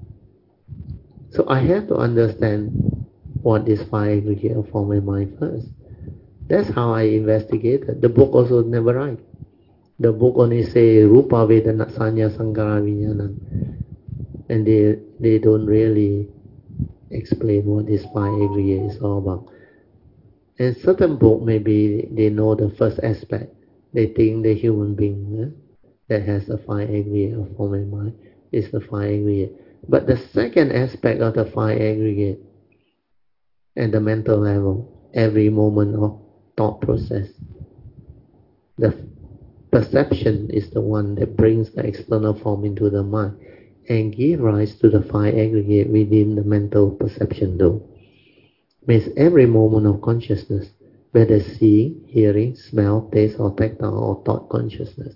So I have to understand what is five aggregate of form and mind first. That's how I investigated. The book also never write. The book only say Rupa Vedana Sanya Sankara Vijnana. And they, they don't really explain what this five aggregate is all about. And certain book, maybe they know the first aspect. They think the human being eh, that has the five aggregate of form and mind is the five aggregate. But the second aspect of the five aggregate at the mental level, every moment of thought process, the perception is the one that brings the external form into the mind and give rise to the five aggregate within the mental perception though. Means every moment of consciousness, whether seeing, hearing, smell, taste or tactile or thought consciousness,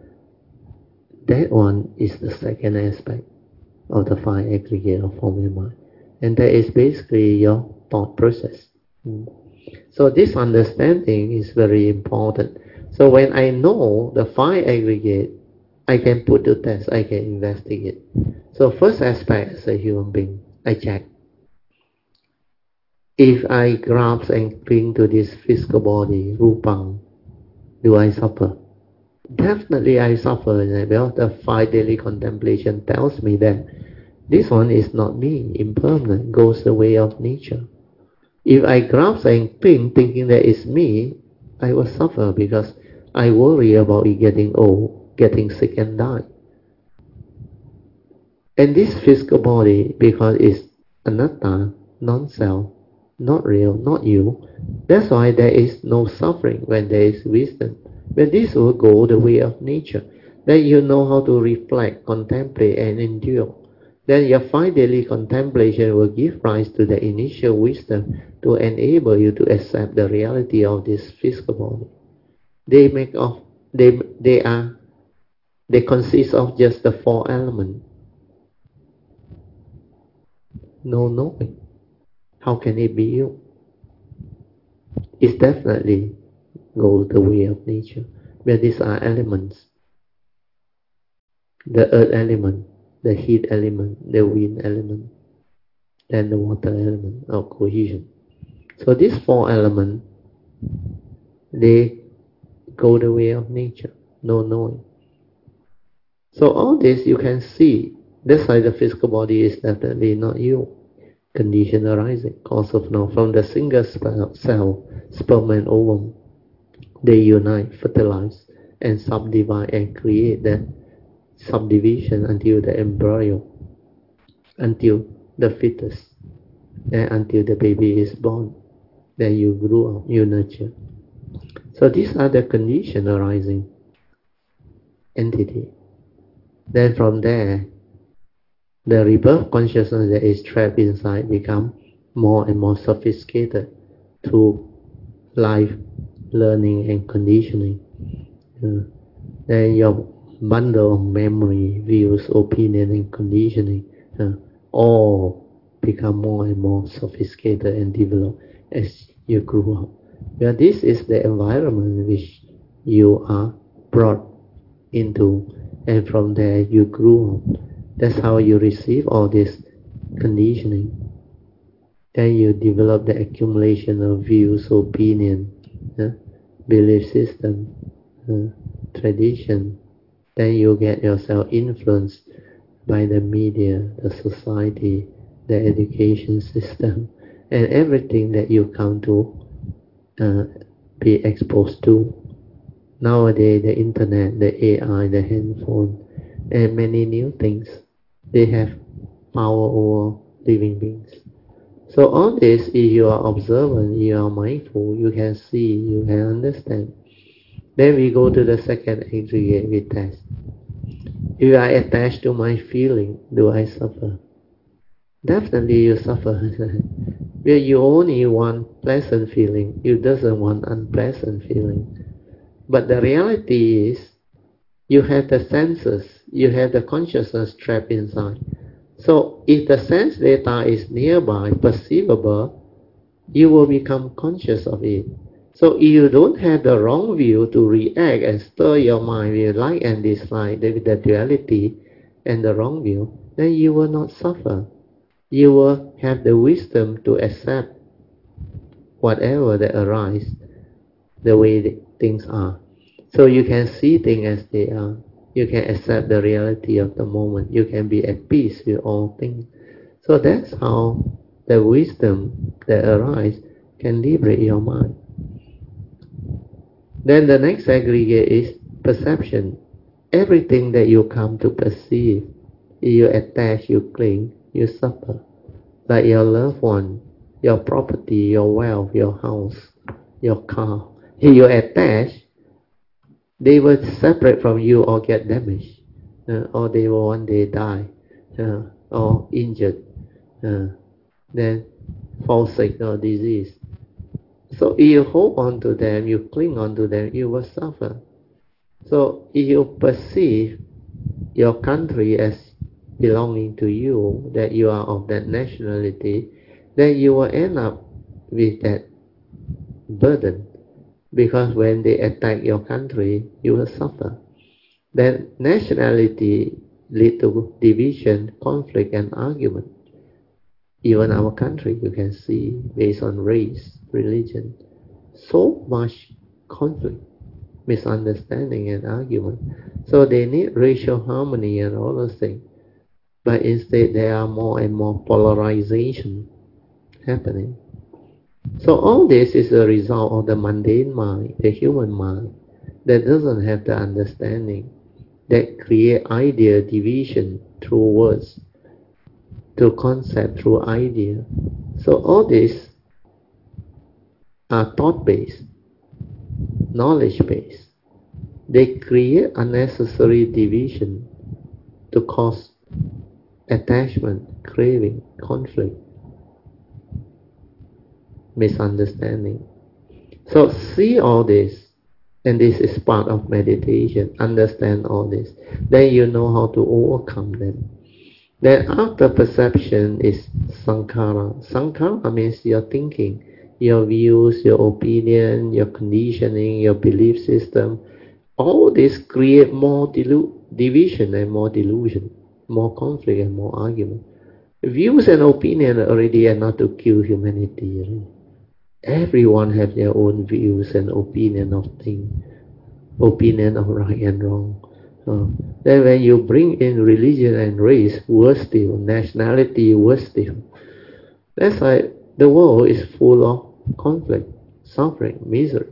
that one is the second aspect of the five aggregate of form and mind. And that is basically your thought process. So this understanding is very important. So when I know the five aggregate, I can put to test, I can investigate. So first aspect as a human being, I check. If I grasp and cling to this physical body, rupang, do I suffer? Definitely I suffer. Well, the five daily contemplation tells me that this one is not me, impermanent, goes the way of nature. If I grasp and cling thinking that it's me, I will suffer because I worry about it getting old, getting sick and die. And this physical body, because it's anatta, non-self, not real, not you, that's why there is no suffering when there is wisdom. When this will go the way of nature, then you know how to reflect, contemplate and endure. Then your five daily contemplation will give rise to the initial wisdom to enable you to accept the reality of this physical body. They make of they they are they consist of just the four elements. No knowing. How can it be you? It's definitely goes the way of nature, where these are elements. The earth element, the heat element, the wind element. then the water element of cohesion. So these four elements, they go the way of nature, no knowing. So all this you can see, that's why the physical body is definitely not you. Condition arising, cause of now, from the single cell, sperm and ovum, they unite, fertilize, and subdivide and create that subdivision until the embryo, until the fetus, and until the baby is born. Then you grew up, you nurture. So these are the condition arising entity. Then from there, the rebirth consciousness that is trapped inside become more and more sophisticated through life, learning and conditioning. Uh, then your bundle of memory, views, opinion and conditioning uh, all become more and more sophisticated and developed as you grew up. Well, this is the environment in which you are brought into, and from there you grew up. That's how you receive all this conditioning. Then you develop the accumulation of views, opinion, uh, belief system, uh, tradition. Then you get yourself influenced by the media, the society, the education system, and everything that you come to uh, be exposed to. Nowadays, the internet, the A I, the handphone, and many new things, they have power over living beings. So all this, if you are observant, you are mindful, you can see, you can understand. Then we go to the second aggregate we test. If I attach to my feeling, do I suffer? Definitely you suffer. Where you only want pleasant feeling, you doesn't want unpleasant feeling. But the reality is, you have the senses, you have the consciousness trapped inside. So if the sense data is nearby, perceivable, you will become conscious of it. So if you don't have the wrong view to react and stir your mind with like and dislike, with the duality and the wrong view, then you will not suffer. You will have the wisdom to accept whatever that arises, the way things are. So you can see things as they are. You can accept the reality of the moment. You can be at peace with all things. So that's how the wisdom that arises can liberate your mind. Then the next aggregate is perception. Everything that you come to perceive, if you attach, you cling, you suffer. Like your loved one, your property, your wealth, your house, your car. If you attach, they will separate from you or get damaged, uh, or they will one day die, uh, or injured, uh, then fall sick or disease. So if you hold on to them, you cling on to them, you will suffer. So if you perceive your country as belonging to you, that you are of that nationality, then you will end up with that burden. Because when they attack your country, you will suffer. Then nationality lead to division, conflict and argument. Even our country, you can see, based on race, religion, so much conflict, misunderstanding and argument. So they need racial harmony and all those things. But instead there are more and more polarization happening. So all this is a result of the mundane mind, the human mind, that doesn't have the understanding, that create idea division through words, through concept, through idea. So all these are thought-based, knowledge-based. They create unnecessary division to cause attachment, craving, conflict, misunderstanding. So see all this, and this is part of meditation. Understand all this. Then you know how to overcome them. Then after perception is sankhara. Sankhara means your thinking, your views, your opinion, your conditioning, your belief system. All this create more dilu- division and more delusion, more conflict and more argument. Views and opinion already are not to kill humanity. Right? Everyone have their own views and opinion of things, opinion of right and wrong. Uh, then when you bring in religion and race, worse still, nationality, worse still. That's why the world is full of conflict, suffering, misery.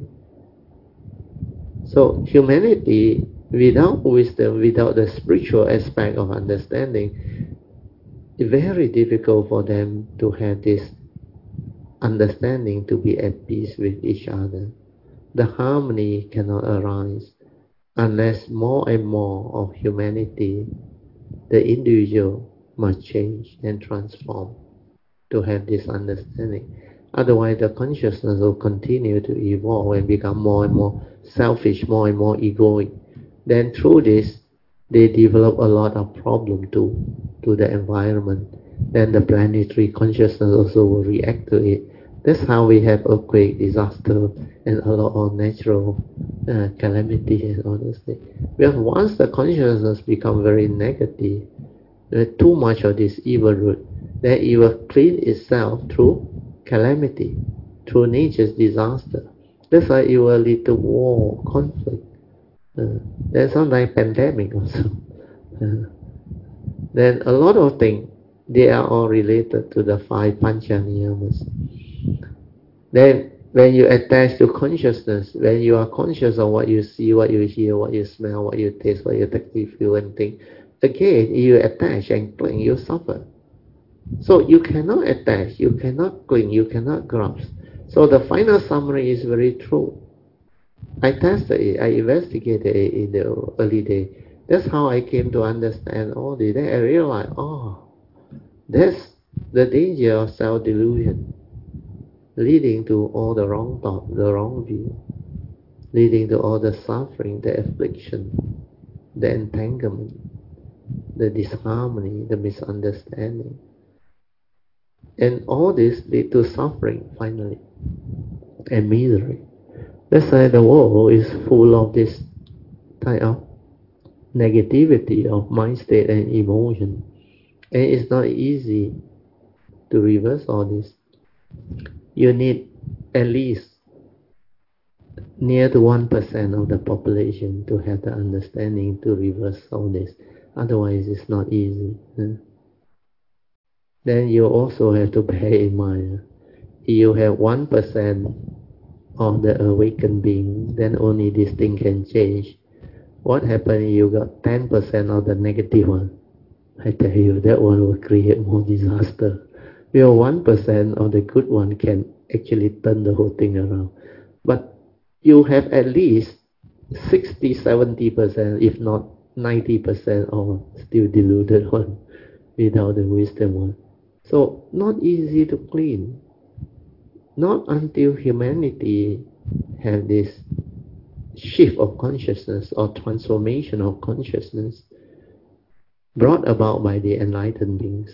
So humanity, without wisdom, without the spiritual aspect of understanding, it's very difficult for them to have this understanding, to be at peace with each other. The harmony cannot arise unless more and more of humanity, the individual, must change and transform to have this understanding. Otherwise, the consciousness will continue to evolve and become more and more selfish, more and more egoic. Then through this, they develop a lot of problem to, to the environment. Then the planetary consciousness also will react to it. That's how we have earthquake, disaster, and a lot of natural uh, calamity and all those things. Because once the consciousness becomes very negative, uh, too much of this evil root, then it will clean itself through calamity, through nature's disaster. That's why it will lead to war, conflict. Uh, then sometimes pandemic also. Uh, then a lot of things, they are all related to the five pancha niyamas. Then when you attach to consciousness, when you are conscious of what you see, what you hear, what you smell, what you taste, what you tactile feel and think, again you attach and cling, you suffer. So you cannot attach, you cannot cling, you cannot grasp. So the final summary is very true. I tested it, I investigated it in the early day. That's how I came to understand all this. Then I realized, oh, that's the danger of self-delusion, leading to all the wrong thought, the wrong view, leading to all the suffering, the affliction, the entanglement, the disharmony, the misunderstanding. And all this lead to suffering finally, and misery. That's why the world is full of this type of negativity of mind state and emotion. And it's not easy to reverse all this. You need at least near to one percent of the population to have the understanding to reverse all this. Otherwise, it's not easy. Then you also have to bear in mind, you have one percent of the awakened being, then only this thing can change. What happens if you got ten percent of the negative one? I tell you, that one will create more disaster. Because one percent of the good one can actually turn the whole thing around. But you have at least sixty, seventy percent, if not ninety percent of still deluded one, without the wisdom one. So, not easy to clean. Not until humanity have this shift of consciousness or transformation of consciousness brought about by the enlightened beings.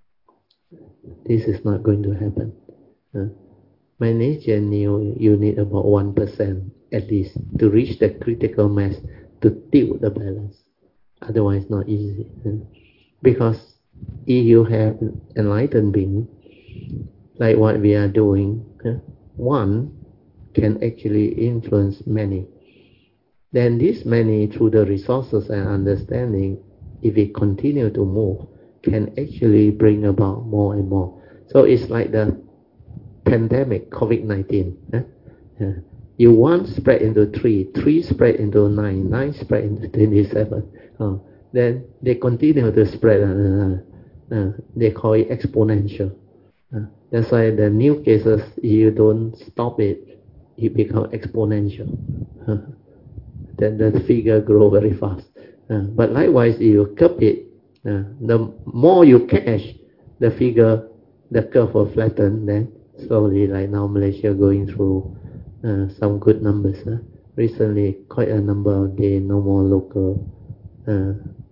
This is not going to happen. Uh, my nature knew you need about one percent at least to reach the critical mass to tilt the balance. Otherwise, not easy. Uh, because if you have enlightened being, like what we are doing, uh, one can actually influence many. Then this many, through the resources and understanding, if we continue to move, can actually bring about more and more. So it's like the pandemic, COVID nineteen. Eh? Yeah. You one spread into three, three spread into nine, nine spread into twenty-seven. Uh, then they continue to spread. Uh, uh, they call it exponential. Uh, that's why the new cases, you don't stop it, it becomes exponential. Uh, then the figure grow very fast. Uh, but likewise, if you curb it, uh, the more you catch, the figure, the curve will flatten. Then slowly, like now Malaysia going through uh, some good numbers. Uh. Recently, quite a number of days, no more local, uh,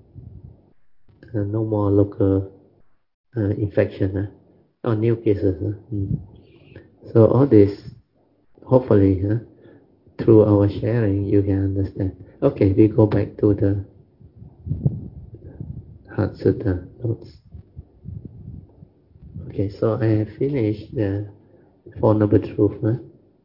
uh, no more local uh, infection uh, or new cases. Uh. Mm. So all this, hopefully, uh, through our sharing, you can understand. Okay, we go back to the Heart Sutta notes. Okay, so I have finished the Four Noble Truths. Huh?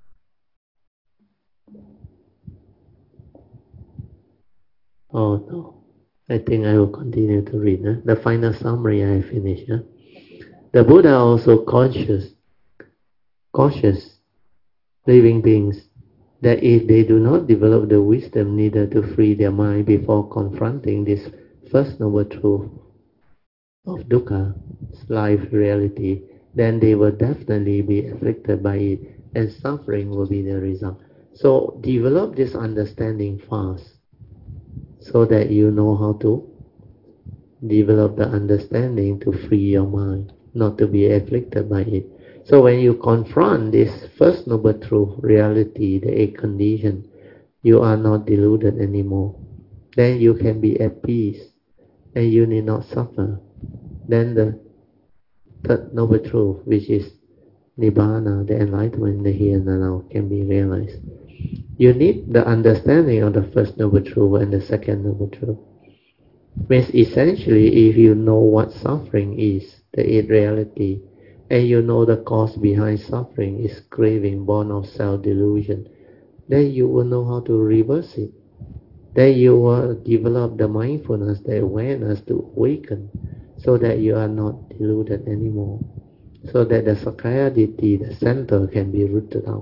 Oh no, I think I will continue to read. Huh? The final summary I have finished. Huh? The Buddha also conscious, cautious living beings that if they do not develop the wisdom needed to free their mind before confronting this first noble truth of dukkha, life reality, then they will definitely be afflicted by it and suffering will be the result. So develop this understanding fast so that you know how to develop the understanding to free your mind, not to be afflicted by it. So when you confront this first noble truth, reality, the eight condition, you are not deluded anymore. Then you can be at peace and you need not suffer. Then the third noble truth, which is Nibbana, the enlightenment in the here and the now, can be realized. You need the understanding of the first noble truth and the second noble truth. Means essentially, if you know what suffering is, the eight reality, and you know the cause behind suffering is craving born of self-delusion, then you will know how to reverse it. Then you will develop the mindfulness, the awareness to awaken, so that you are not deluded anymore. So that the Sakaya Ditti, the center, can be rooted out.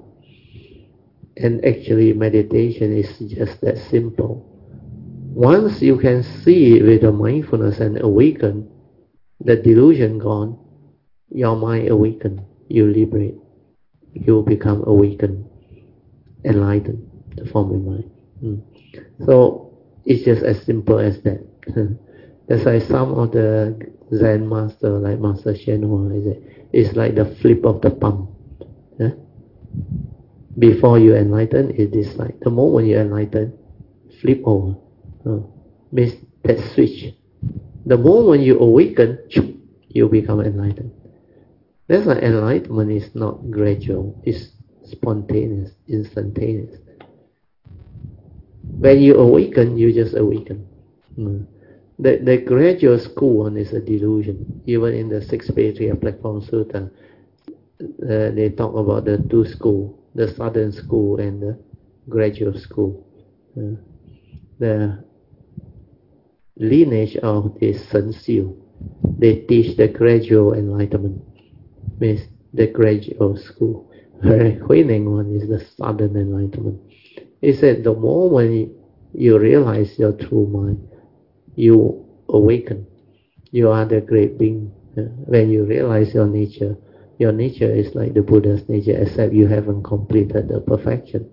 And actually meditation is just that simple. Once you can see with the mindfulness and awaken, the delusion gone, your mind awaken, you liberate, you become awakened, enlightened, the form of mind. Mm. So it's just as simple as that. That's why some of the Zen master, like Master Hsien Hua, is it? It's like the flip of the palm. Yeah? Before you enlighten, it is like the moment you enlighten, flip over. Oh, means that switch. The moment you awaken, you become enlightened. That's why enlightenment is not gradual, it's spontaneous, instantaneous. When you awaken, you just awaken. Mm. The, the gradual school one is a delusion. Even in the Sixth Patriarch Platform Sutta, uh, they talk about the two schools, the southern school and the gradual school. Uh, the lineage of the Sun Xiu, they teach the gradual enlightenment, means the gradual school. Whereas Huineng one is the sudden enlightenment. He said the moment you realize your true mind, you awaken. You are the great being. When you realize your nature, your nature is like the Buddha's nature, except you haven't completed the perfection.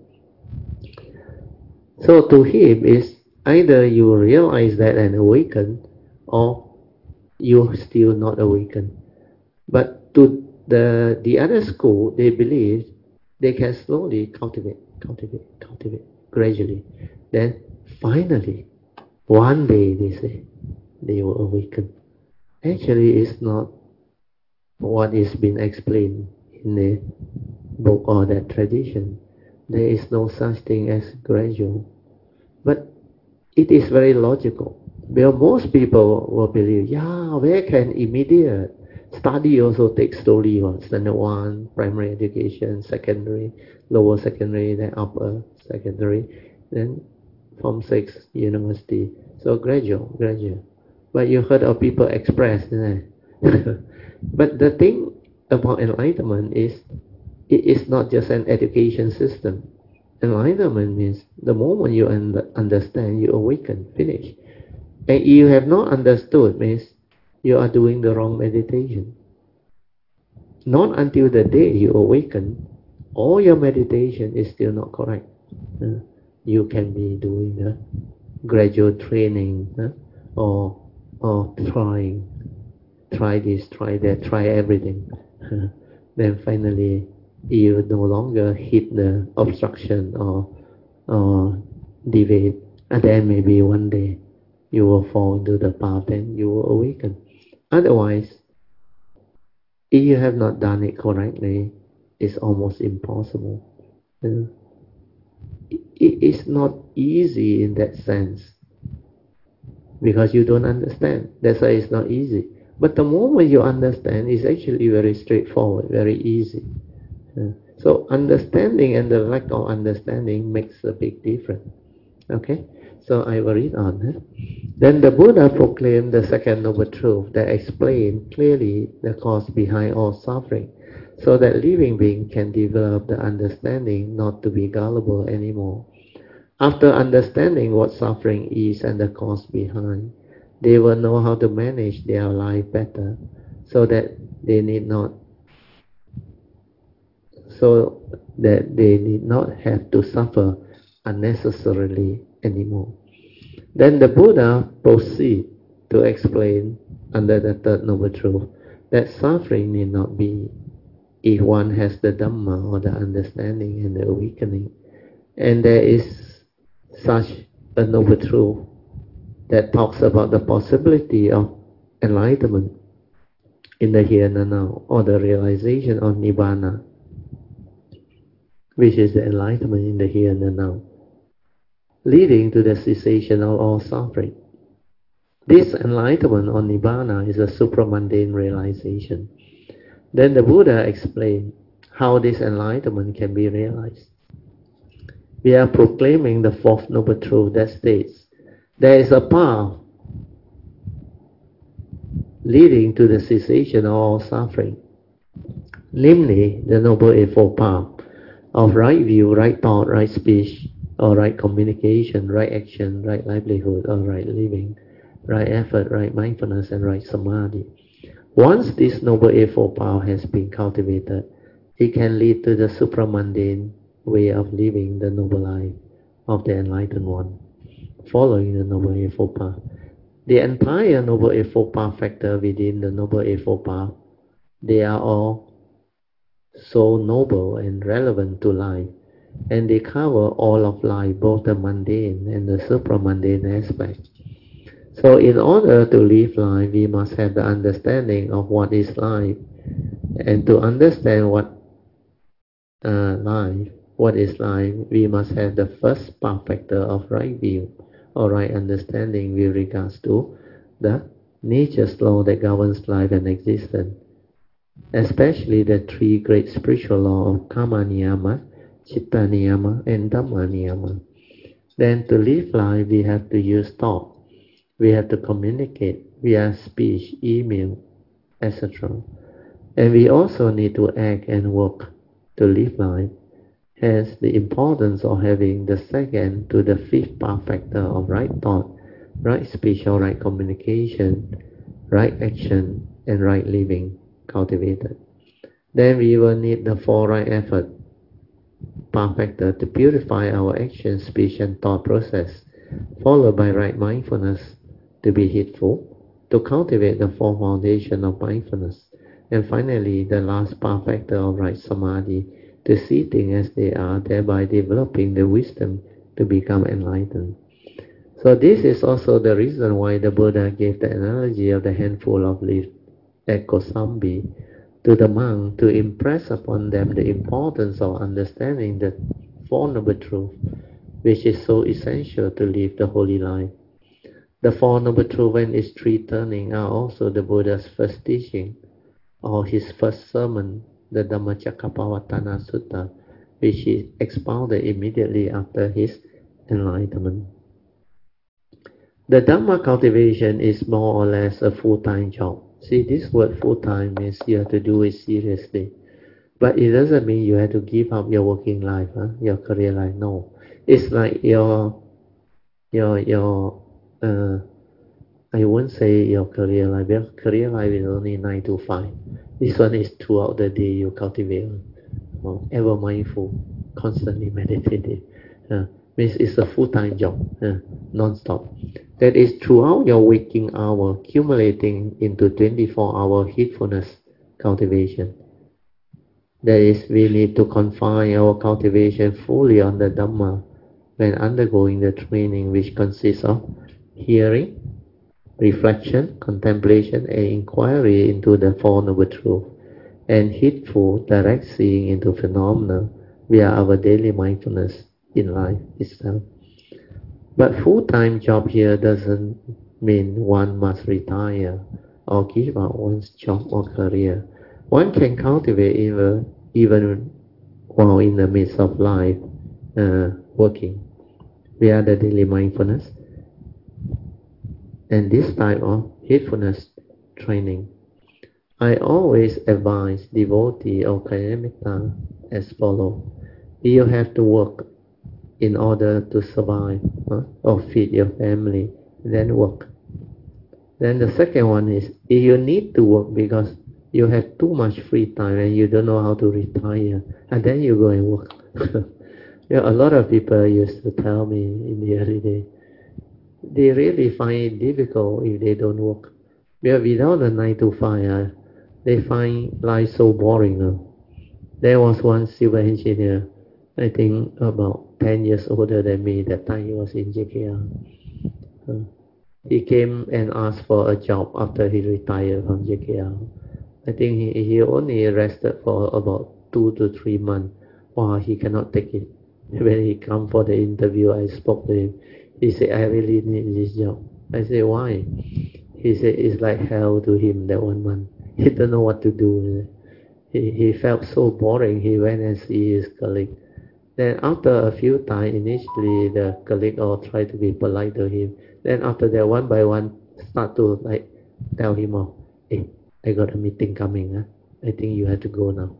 So to him is either you realize that and awaken, or you still not awaken. But to the the other school, they believe they can slowly cultivate, cultivate, cultivate, gradually. Then finally, one day they say, they will awaken. Actually, it's not what is being explained in the book or that tradition. There is no such thing as gradual. But it is very logical. Because most people will believe, yeah, where can immediate study also take slowly? One, standard one, primary education, secondary, lower secondary, then upper secondary, then form six, university. So gradual, gradual. But you heard of people express, isn't it? But the thing about enlightenment is, it is not just an education system. Enlightenment means the moment you un understand, you awaken, finish. And you have not understood means you are doing the wrong meditation. Not until the day you awaken, all your meditation is still not correct. Uh, you can be doing the gradual training, uh, or or trying, try this, try that, try everything. Uh, then finally, you no longer hit the obstruction or or deviate, and then maybe one day you will fall into the path and you will awaken. Otherwise, if you have not done it correctly, it's almost impossible. You know? it, it is not easy in that sense because you don't understand. That's why it's not easy. But the moment you understand, it's actually very straightforward, very easy. Uh, so understanding and the lack of understanding makes a big difference. Okay, so I will read on. Huh? Then the Buddha proclaimed the second noble truth that explained clearly the cause behind all suffering, so that living beings can develop the understanding not to be gullible anymore. After understanding what suffering is and the cause behind, they will know how to manage their life better, so that they need not so that they need not have to suffer unnecessarily anymore. Then the Buddha proceeds to explain under the third noble truth that suffering need not be if one has the Dhamma or the understanding and the awakening. And there is such a noble truth that talks about the possibility of enlightenment in the here and now, or the realization of Nibbana, which is the enlightenment in the here and now, leading to the cessation of all suffering. This enlightenment or Nibbana is a supramundane realization. Then the Buddha explained how this enlightenment can be realized. We are proclaiming the fourth noble truth that states, there is a path leading to the cessation of all suffering, namely the Noble Eightfold Path of right view, right thought, right speech, or right communication, right action, right livelihood, or right living, right effort, right mindfulness, and right samadhi. Once this Noble Eightfold Path has been cultivated, it can lead to the supramundane way of living the noble life of the enlightened one, following the Noble Eightfold Path. The entire Noble Eightfold Path factor within the Noble Eightfold Path, they are all so noble and relevant to life, and they cover all of life, both the mundane and the supramundane aspects. So in order to live life, we must have the understanding of what is life, and to understand what uh, life, what is life, we must have the first path factor of right view, or right understanding with regards to the nature's law that governs life and existence, especially the three great spiritual laws of Karma Niyama, Chitta Niyama, and Dhamma Niyama. Then to live life, we have to use thought, we have to communicate via speech, email, et cetera. And we also need to act and work to live life. Hence, the importance of having the second to the fifth path factor of right thought, right speech or right communication, right action, and right living cultivated. Then we will need the four right effort path factor to purify our action, speech, and thought process, followed by right mindfulness to be heedful, to cultivate the four foundation of mindfulness, and finally the last path factor of right samadhi, to see things as they are, thereby developing the wisdom to become enlightened. So this is also the reason why the Buddha gave the analogy of the handful of leaves at Kosambi to the monk to impress upon them the importance of understanding the Four Noble Truths, which is so essential to live the holy life. The Four Noble Truths and its three turning are also the Buddha's first teaching, or his first sermon, the Dhammacakkappavattana Sutta, which he expounded immediately after his enlightenment. The Dhamma cultivation is more or less a full-time job. See, this word full-time means you have to do it seriously. But it doesn't mean you have to give up your working life, huh? Your career life. No. It's like your, your, your, uh, I won't say your career life. Your career life is only nine to five. This one is throughout the day you cultivate. Uh, ever mindful, constantly meditative. Uh, means it's a full-time job, uh, non-stop. That is throughout your waking hour, accumulating into twenty-four hour heedfulness cultivation. That is, we need to confine our cultivation fully on the Dhamma when undergoing the training, which consists of hearing, reflection, contemplation, and inquiry into the Four Noble Truths, and heedful, direct seeing into phenomena via our daily mindfulness in life itself. But full-time job here doesn't mean one must retire or give up one's job or career. One can cultivate even, even while in the midst of life uh, working via the daily mindfulness and this type of heedfulness training. I always advise devotee or Kalyamita as follows. You have to work in order to survive huh? or feed your family, then work. Then the second one is if you need to work because you have too much free time and you don't know how to retire, and then you go and work. Yeah, a lot of people used to tell me in the early days, they really find it difficult if they don't work. Because without a nine to five, uh, they find life so boring. Uh. There was one civil engineer, I think about ten years older than me, that time he was in J K R. Uh, he came and asked for a job after he retired from J K R. I think he, he only rested for about two to three months. Wow, he cannot take it. When he come for the interview, I spoke to him. He said, I really need this job. I said, why? He said, it's like hell to him that one month. He don't know what to do. He, he felt so boring. He went and see his colleague. Then after a few times, initially the colleague all try to be polite to him. Then after that, one by one, start to like tell him, oh, hey, I got a meeting coming. Huh? I think you have to go now.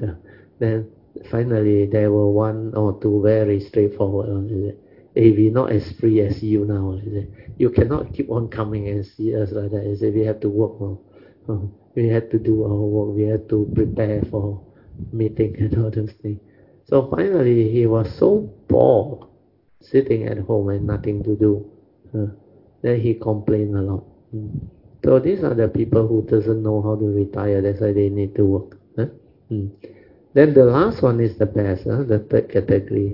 Then finally, there were one or two very straightforward ones. Hey, we're not as free as you now. You cannot keep on coming and see us like that. He said, we have to work more. Oh, we had to do our work. We had to prepare for meeting and all those things. So finally, he was so bored sitting at home and nothing to do. Uh, then he complained a lot. Mm. So these are the people who doesn't know how to retire. That's why they need to work. Huh? Mm. Then the last one is the best, huh? The third category.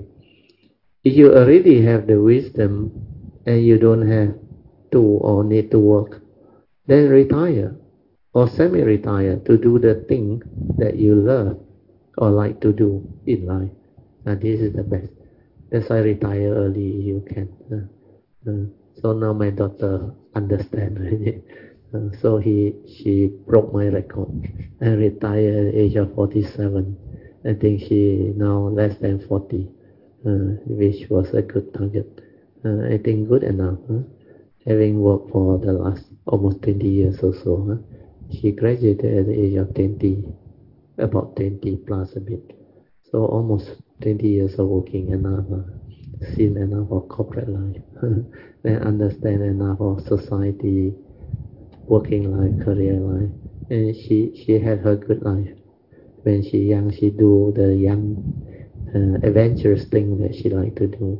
If you already have the wisdom and you don't have to or need to work, then retire or semi-retire to do the thing that you love or like to do in life. Now this is the best. That's why retire early if you can. Uh, uh, so now my daughter understand already. Uh, so he she broke my record and retired at the age of forty-seven. I think she now less than forty, uh, which was a good target. Uh, I think good enough. Huh? Having worked for the last almost twenty years or so. Huh? She graduated at the age of twenty, about twenty plus a bit. So almost twenty years of working enough, uh, seen enough of corporate life, then understand enough of society, working life, career life. And she, she had her good life. When she young, she do the young uh, adventurous thing that she like to do.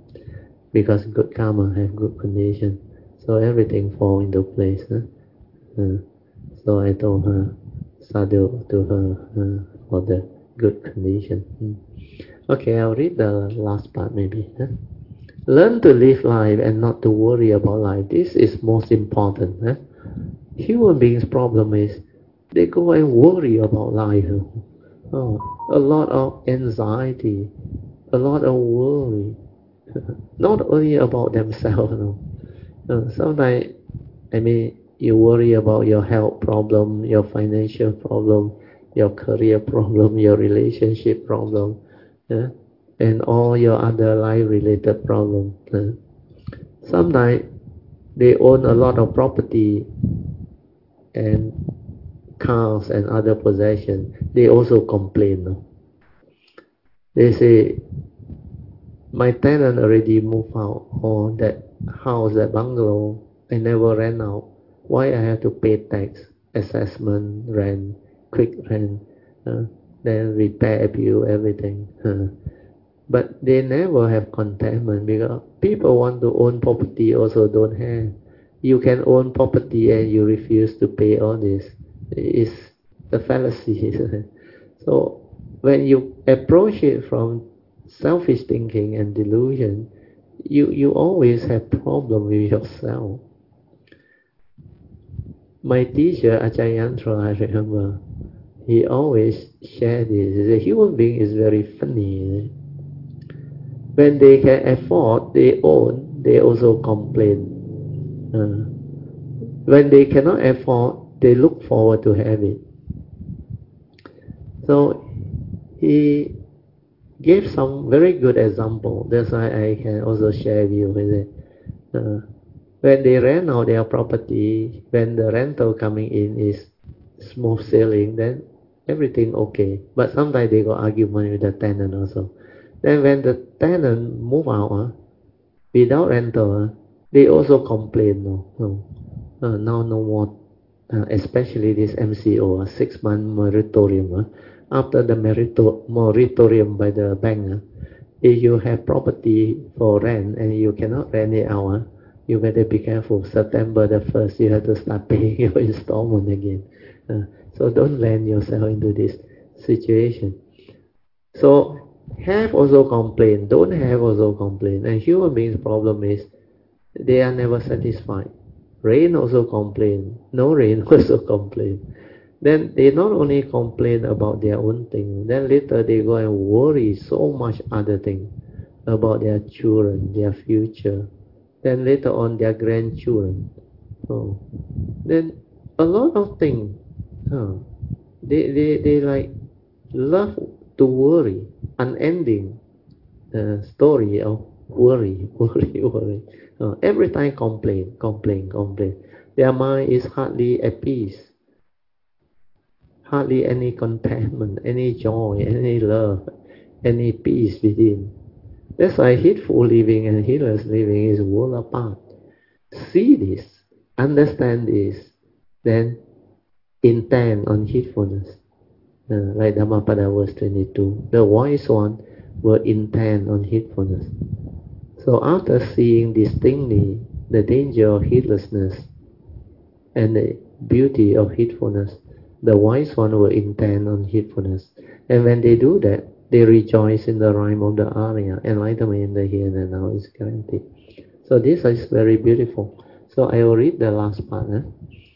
Because good karma have good condition. So everything fall into place. Huh? Uh, so I told her, sadhu to her uh, for the good condition. Hmm. Okay, I'll read the last part maybe. Huh? Learn to live life and not to worry about life. This is most important. Huh? Human beings' problem is they go and worry about life. Oh, a lot of anxiety, a lot of worry. Not only about themselves. No. Uh, sometimes, I mean, you worry about your health problem, your financial problem, your career problem, your relationship problem, uh, and all your other life-related problems. Uh. Sometimes they own a lot of property and cars and other possessions. They also complain. No? They say, my tenant already moved out, or that house, that bungalow, I never rent out. Why I have to pay tax, assessment, rent, quick rent, uh, then repair bill, everything. Uh. But they never have contentment because people want to own property also don't have. You can own property and you refuse to pay all this. It's a fallacy. So when you approach it from selfish thinking and delusion, you, you always have problem with yourself. My teacher, Ajahn Yantra, I remember, he always shared this. He said, human being is very funny. When they can afford, they own, they also complain. Uh, when they cannot afford, they look forward to have it. So he gave some very good example. That's why I can also share with you with it. Uh, when they rent out their property, when the rental coming in is smooth sailing, then everything okay. But sometimes they got argument with the tenant also. Then when the tenant move out, uh, without rental, uh, they also complain. No, no, uh, now no more. Uh, especially this M C O, uh, six month moratorium. Uh, after the merito- moratorium by the bank, uh, if you have property for rent and you cannot rent it out, uh, you better be careful. September the first, you have to start paying your installment again. Uh, so don't land yourself into this situation. So have also complain, don't have also complain. And human beings' problem is they are never satisfied. Rain also complain, no rain also complain. Then they not only complain about their own thing, then later they go and worry so much other thing about their children, their future, then later on their grandchildren. Oh, then a lot of things. Huh. They, they, they like love to worry, unending uh, story of worry, worry, worry. Uh, every time complain, complain, complain. Their mind is hardly at peace, hardly any contentment, any joy, any love, any peace within. That's why heedful living and heedless living is world apart. See this, understand this, then intend on heedfulness. Uh, like Dhammapada verse twenty-two, the wise one will intend on heedfulness. So after seeing distinctly the danger of heedlessness and the beauty of heedfulness, the wise one will intend on heedfulness. And when they do that, they rejoice in the rhyme of the Arya, enlightenment in the here and now is guaranteed. So this is very beautiful. So I will read the last part. Eh?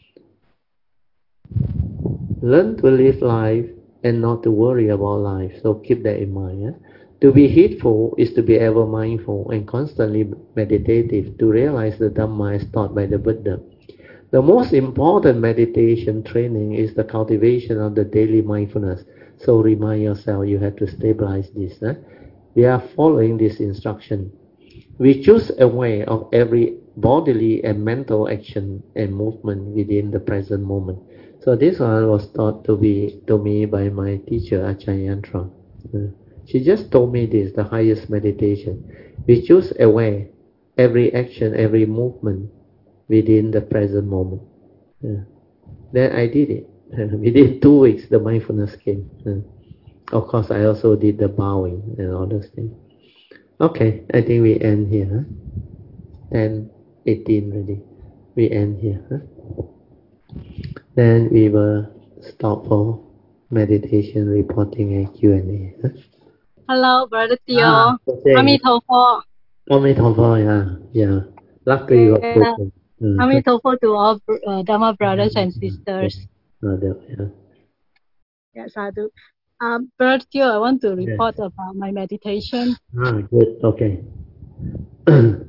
Learn to live life and not to worry about life. So keep that in mind. Eh? To be heedful is to be ever mindful and constantly meditative to realize the Dhamma as taught by the Buddha. The most important meditation training is the cultivation of the daily mindfulness. So remind yourself you have to stabilize this. Eh? We are following this instruction. We choose a way of every bodily and mental action and movement within the present moment. So this one was taught to be to me by my teacher Acharya Yantra. Uh, she just told me this, the highest meditation. We choose a way, every action, every movement within the present moment. Uh, then I did it. Uh, within two weeks, the mindfulness came. Uh, of course, I also did the bowing and all those things. Okay, I think we end here. Huh? ten, eighteen already. We end here. Huh? Then we will stop for meditation, reporting, and Q and A. Huh? Hello, Brother Teo. Ah, okay. Amitofo. Amitofo, yeah, yeah. Luckily, you got good. Mm. Amitofo to all uh, Dhamma brothers and sisters. Yeah. Yeah. Yes, I do. Um, Brother Teo, I want to report yes. about my meditation. Ah, good. Okay. um,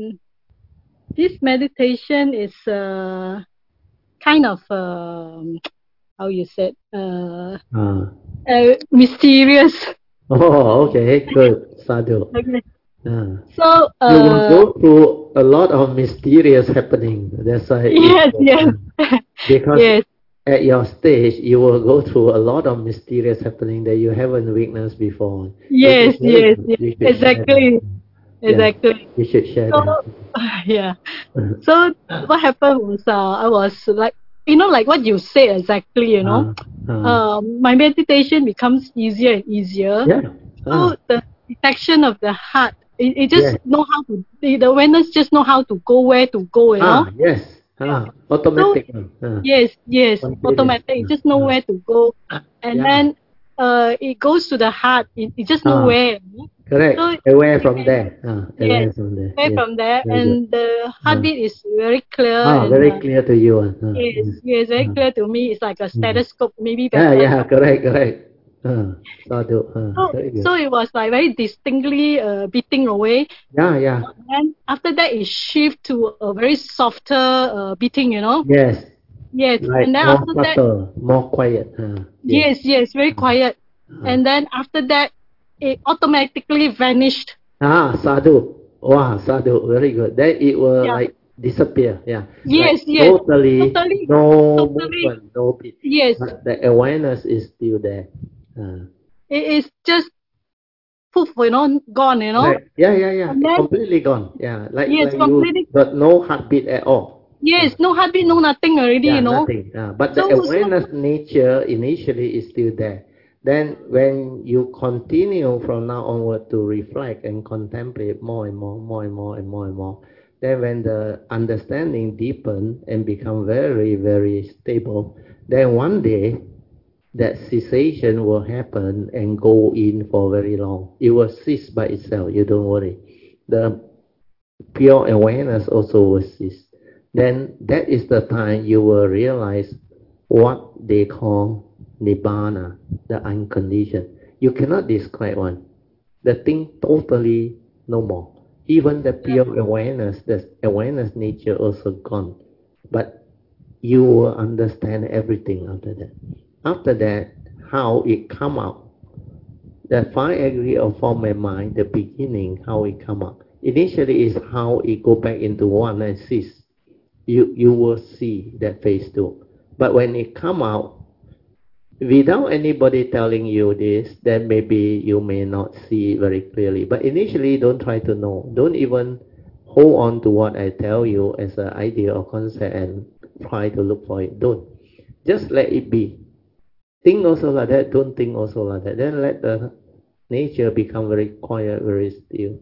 this meditation is uh, kind of uh, how you said uh, ah. uh, mysterious. Oh, okay, good. Sadhu. Okay. Yeah. So uh, you will go through a lot of mysterious happening. That's why. Yes, yes. Because yes. at your stage, you will go through a lot of mysterious happening that you haven't witnessed before. Yes, yes, yes. Exactly. Exactly. Yeah, you should share so, that. Yeah. So what happened was uh, I was like, you know, like what you said exactly, you know, uh, uh. Um, my meditation becomes easier and easier. Yeah. Uh. So the detection of the heart, it, it just yeah. know how to, the awareness just know how to go, where to go, you ah, know. Yes. Ah, automatic. So, uh. Yes, yes, automatic. It just know uh. where to go. And yeah. then uh, it goes to the heart. It, it just know ah. where. Correct. So away from there. Ah, away yes, from there. away yes. from there. Very and good. The heartbeat ah. is very clear. Ah, and, very uh, clear to you. Ah. Yes, yes, very ah. clear to me. It's like a stethoscope, maybe better. better. Yeah, yeah, correct, correct. Uh, sadhu. Uh, So, very good. so it was like very distinctly uh, beating away. Yeah, yeah. And after that, it shift to a very softer uh, beating, you know. Yes. Yes, Like and then more after that, subtle, more quiet. Uh, yes. yes, yes, very quiet. Uh, And then after that, it automatically vanished. ah, sadhu. Wow, sadhu. Very good. Then it will Yeah. like disappear. Yeah. Like Yes, yes. totally Totally, no totally. movement, no beat. Yes. But the awareness is still there. Uh, It is just poof, you know, gone, you know. Right. Yeah, yeah, yeah. And then, Completely gone. Yeah. Like yes, like you completely. got no heartbeat at all. Yes, no heartbeat, no nothing already, Yeah, you know. nothing. Uh, but the So, so awareness nature initially is still there. Then when you continue from now onward to reflect and contemplate more and more, more and more and more and more, then when the understanding deepen and become very, very stable, then one day that cessation will happen and go in for very long. It will cease by itself. You don't worry. The pure awareness also will cease. Then that is the time you will realize what they call nibbana, the unconditioned. You cannot describe one. The thing totally no more. Even the pure awareness, the awareness nature also gone. But you will understand everything after that. After that, how it come out. The five aggregate of form and mind, the beginning, how it come out. Initially is how it go back into one and cease. You you will see that phase two. But when it come out, without anybody telling you this, then maybe you may not see it very clearly. But initially, don't try to know. Don't even hold on to what I tell you as an idea or concept and try to look for it. Don't. Just let it be. Think also like that. Don't think also like that. Then let the nature become very quiet, very still.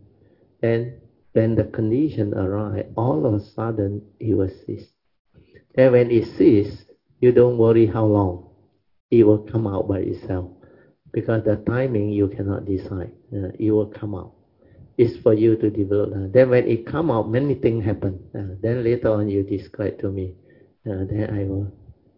And when the condition arise, all of a sudden it will cease. And when it ceases, you don't worry how long. It will come out by itself. Because the timing you cannot decide. Uh, it will come out. It's for you to develop. Uh, then when it come out, many things happen. Uh, then later on you describe to me. Uh, then I will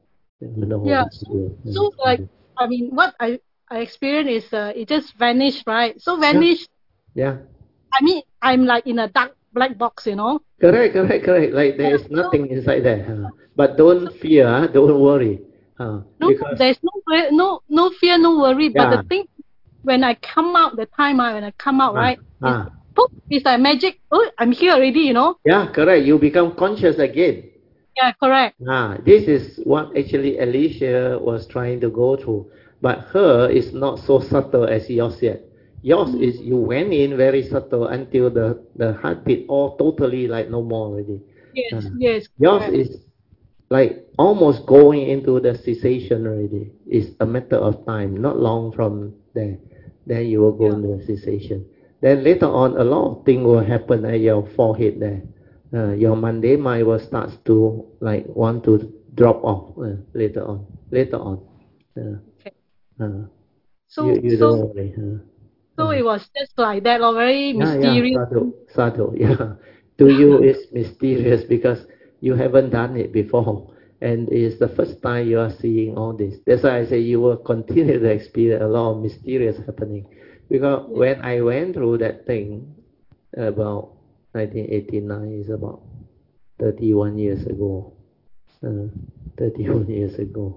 know yeah, what to so, do. so Uh, like, I mean, what I I experienced is uh, it just vanished, right? So yeah, vanished. yeah. I mean, I'm like in a dark black box, you know. Correct, correct, correct. Like there Yeah. is So, nothing inside there. Huh? But don't fear, huh? Don't worry. Huh? no, Because, there's no wor- no no fear, no worry. But the yeah, thing, when I come out, the time uh, when I come out, ah, right, it's ah, poof, it's like magic. Oh, I'm here already, you know. yeah, correct. You become conscious again. Yeah, correct. Ah, this is what actually Alicia was trying to go through. But her is not so subtle as yours yet. Yours Mm. is you went in very subtle until the, the heartbeat all totally like no more already. Yes, Ah. yes, Yours correct. is like almost going into the cessation already. It's a matter of time, not long from there. Then you will go Yeah. into the cessation. Then later on, a lot of things will happen at your forehead there. Uh, your Monday mind will start to like want to drop off uh, later on. Later on. Okay. Uh, uh, you, So you so don't worry. Uh, so uh. it was just like that, or very Yeah, yeah, mysterious. subtle, subtle, yeah. To you, it's mysterious because you haven't done it before, and it's the first time you are seeing all this. That's why I say you will continue to experience a lot of mysterious happening. Because Yeah. when I went through that thing about nineteen eighty-nine, is about thirty-one years ago. Uh, thirty-one years ago.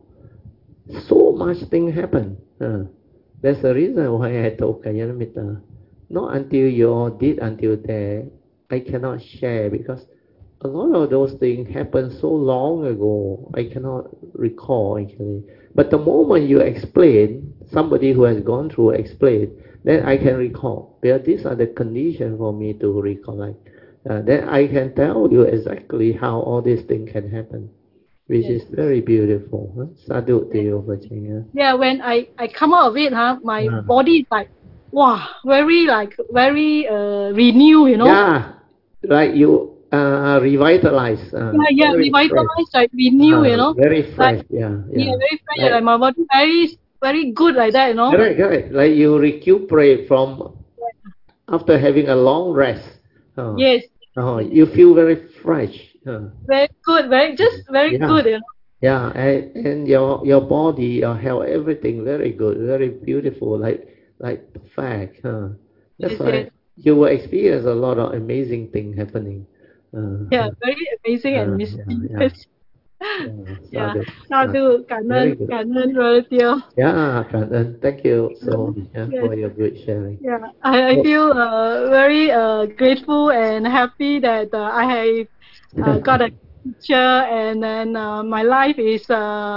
So much thing happen. Uh, that's the reason why I told Kayanamita, not until you all did until there, I cannot share because a lot of those things happened so long ago, I cannot recall actually. But the moment you explain, somebody who has gone through explain, then I can recall. Because these are the conditions for me to recollect. Uh, then I can tell you exactly how all these things can happen, which Yes. is very beautiful. Huh? Sadhu to Yes. you, Virginia. Yeah, when I, I come out of it, huh, my Uh, body is like, wow, very like very uh renew, you know. yeah, like you uh, revitalize, uh, Yeah, yeah, very fresh, revitalized, like renew, uh, you know. very Like, fresh. Yeah, yeah, yeah. very fresh, Like like my body very very good like that, you know. correct, correct. Like you recuperate from after having a long rest. Uh, Yes, uh, yes. you feel very fresh. Uh, Very good, very just very yeah, good, you know. Yeah, and, and your your body, your health, everything very good, very beautiful, like like perfect. Huh? That's Yes, why yes. you will experience a lot of amazing thing happening. Uh, Yeah, very amazing and uh, yeah, yeah, mysterious. yeah. Yeah, Sadhu, sadhu. sadhu, cảm ơn, Very good. cảm ơn rất nhiều. Yeah, and thank you so much yeah, Yes. for your good sharing. Yeah, I, I Oh. feel uh, very uh, grateful and happy that uh, I have uh, got a teacher, and then uh, my life is uh,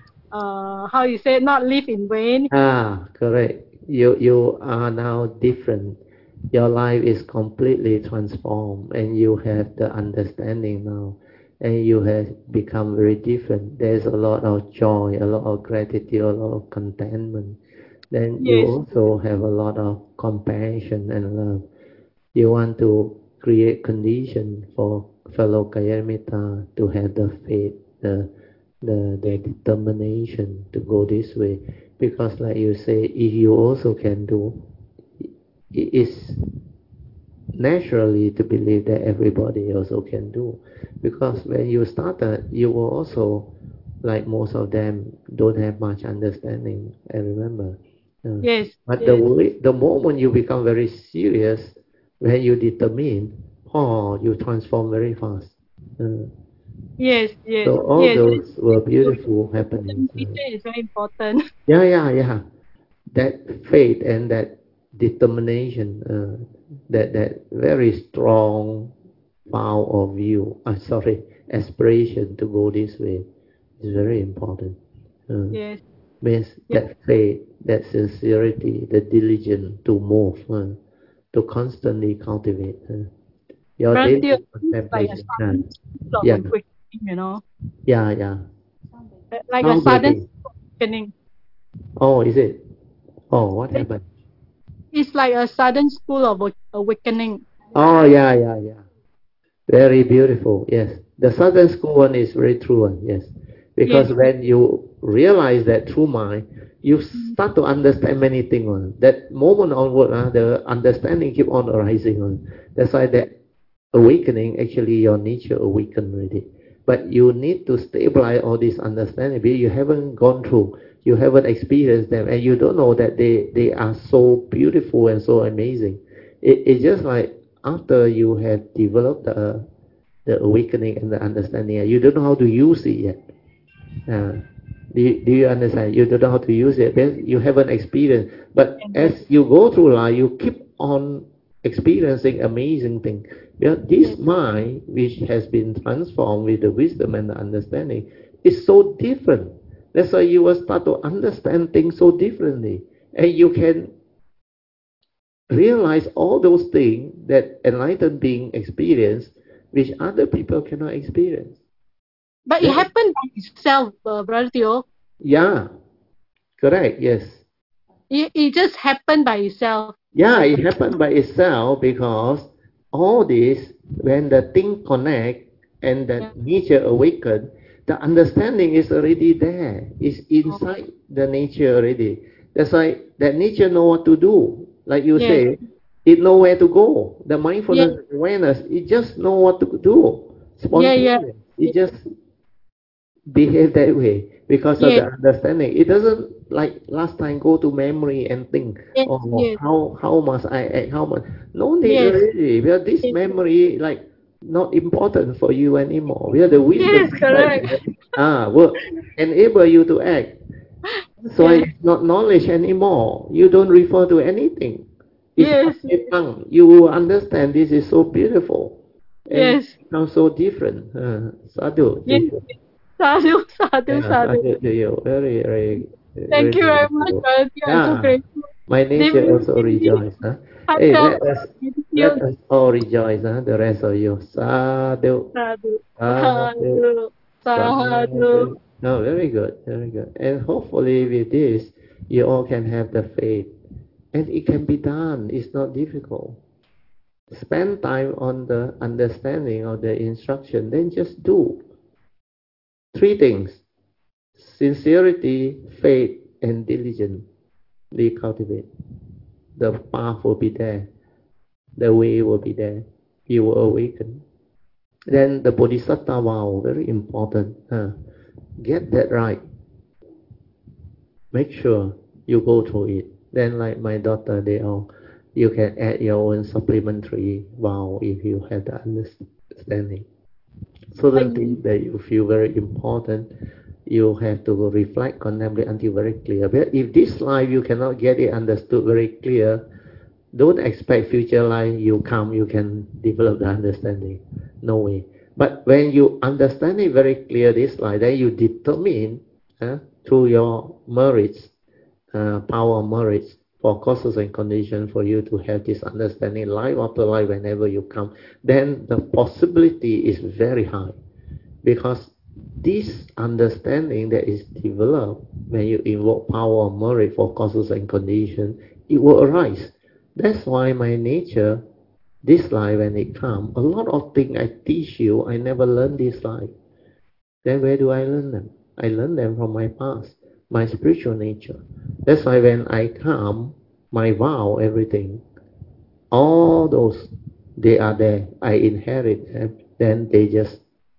uh, how you say, not live in vain. Ah, correct. You you are now different. Your life is completely transformed, and you have the understanding now, and you have become very different. There's a lot of joy, a lot of gratitude, a lot of contentment. Then you Yes, also have a lot of compassion and love. You want to create condition for fellow Kayamita to have the faith, the the the determination to go this way. Because like you say, if you also can do, it is naturally to believe that everybody also can do. Because when you started, you were also, like most of them, don't have much understanding. I remember. Uh, yes, but the yes, way, the moment you become very serious, when you determine, oh, you transform very fast. Uh, yes, yes, so all yes. those were So beautiful happenings. Uh, determination is very important. yeah, yeah, yeah. That faith and that determination, uh, that that very strong vow of you, uh, sorry, aspiration to go this way is very important. Uh, Yes, means yes. that faith, that sincerity, the diligence to move, uh, to constantly cultivate uh, your But daily still, it's like a contemplation. Uh, sudden school yeah, of awakening, you know, yeah, yeah. like a Sound sudden breaking. awakening. Oh, is it? Oh, what It- happened? It's like a sudden school of awa- awakening. Oh, yeah, yeah, yeah. Very beautiful, yes. The Southern School one is very true one, yes. Yes, Because when you realize that true mind, you start to understand many things. One. That moment onward, uh, the understanding keep on arising. One. That's why that awakening, actually your nature awaken already. But you need to stabilize all this understanding because you haven't gone through, you haven't experienced them, and you don't know that they, they are so beautiful and so amazing. It, it's just like after you have developed the, the awakening and the understanding, you don't know how to use it yet. Uh, do, you, do you understand? You don't know how to use it because you haven't experienced. But and as yes, you go through life, you keep on experiencing amazing things. Because this yes, mind, which has been transformed with the wisdom and the understanding, is so different. That's why you will start to understand things so differently. And you can realize all those things that enlightened being experience, which other people cannot experience. but it That, happened by itself, uh, Brother Theo. yeah, correct, yes. It, it just happened by itself. Yeah, Like, it happened by itself because all this, when the thing connect and the yeah. nature awaken, the understanding is already there. It's Oh, inside the nature already. That's why that nature know what to do. Like you yes, say, it know where to go. The yes, mindfulness awareness, it just know what to do. yeah, yeah, Spontaneous. It just behave that way because of yes, the understanding. It doesn't like last time go to memory and think, yes, oh, yes, how how must I act? How much? No need yes, already. Because this yes, memory like not important for you anymore. Because the wisdom yes, inside correct. there, ah will enable you to act. So Yes, it's not knowledge anymore. You don't refer to anything. It's yes, tongue. You will understand this is so beautiful and yes, become so different. Uh, sadhu. yes. Sadhu, sadhu, Yeah, sadhu. sadhu to you. Very, very, Thank very you very much, beautiful. Brother Theo. I'm so Yeah, grateful. my nature Deeply, also deeply rejoice. Huh? Hey, heartfelt let us let gratitude. us all rejoice. Huh? The rest of you. Sadhu, Sadhu, sadhu, sadhu, sadhu. sadhu. No, very good, very good. And hopefully with this, you all can have the faith, and it can be done. It's not difficult. Spend time on the understanding of the instruction, then just do. Three things: sincerity, faith, and diligence. They cultivate. The path will be there. The way will be there. You will awaken. Then the Bodhisattva vow, very important. Uh, get that right. Make sure you go through it. Then like my daughter, they all, you can add your own supplementary vow if you have the understanding. Certain things that you feel very important, you have to reflect on them until very clear. But if this life you cannot get it understood very clear, don't expect future life you come, you can develop the understanding. No way. But when you understand it very clear this life, then you determine uh, through your merits, uh, power of merits, for causes and conditions for you to have this understanding life after life whenever you come, then the possibility is very high. Because this understanding that is developed when you invoke power of merit for causes and conditions, it will arise. That's why my nature, this life when it comes, a lot of things I teach you, I never learned this life. Then where do I learn them? I learn them from my past, my spiritual nature. That's why when I come, my vow, everything, all those, they are there. I inherit them. Then they just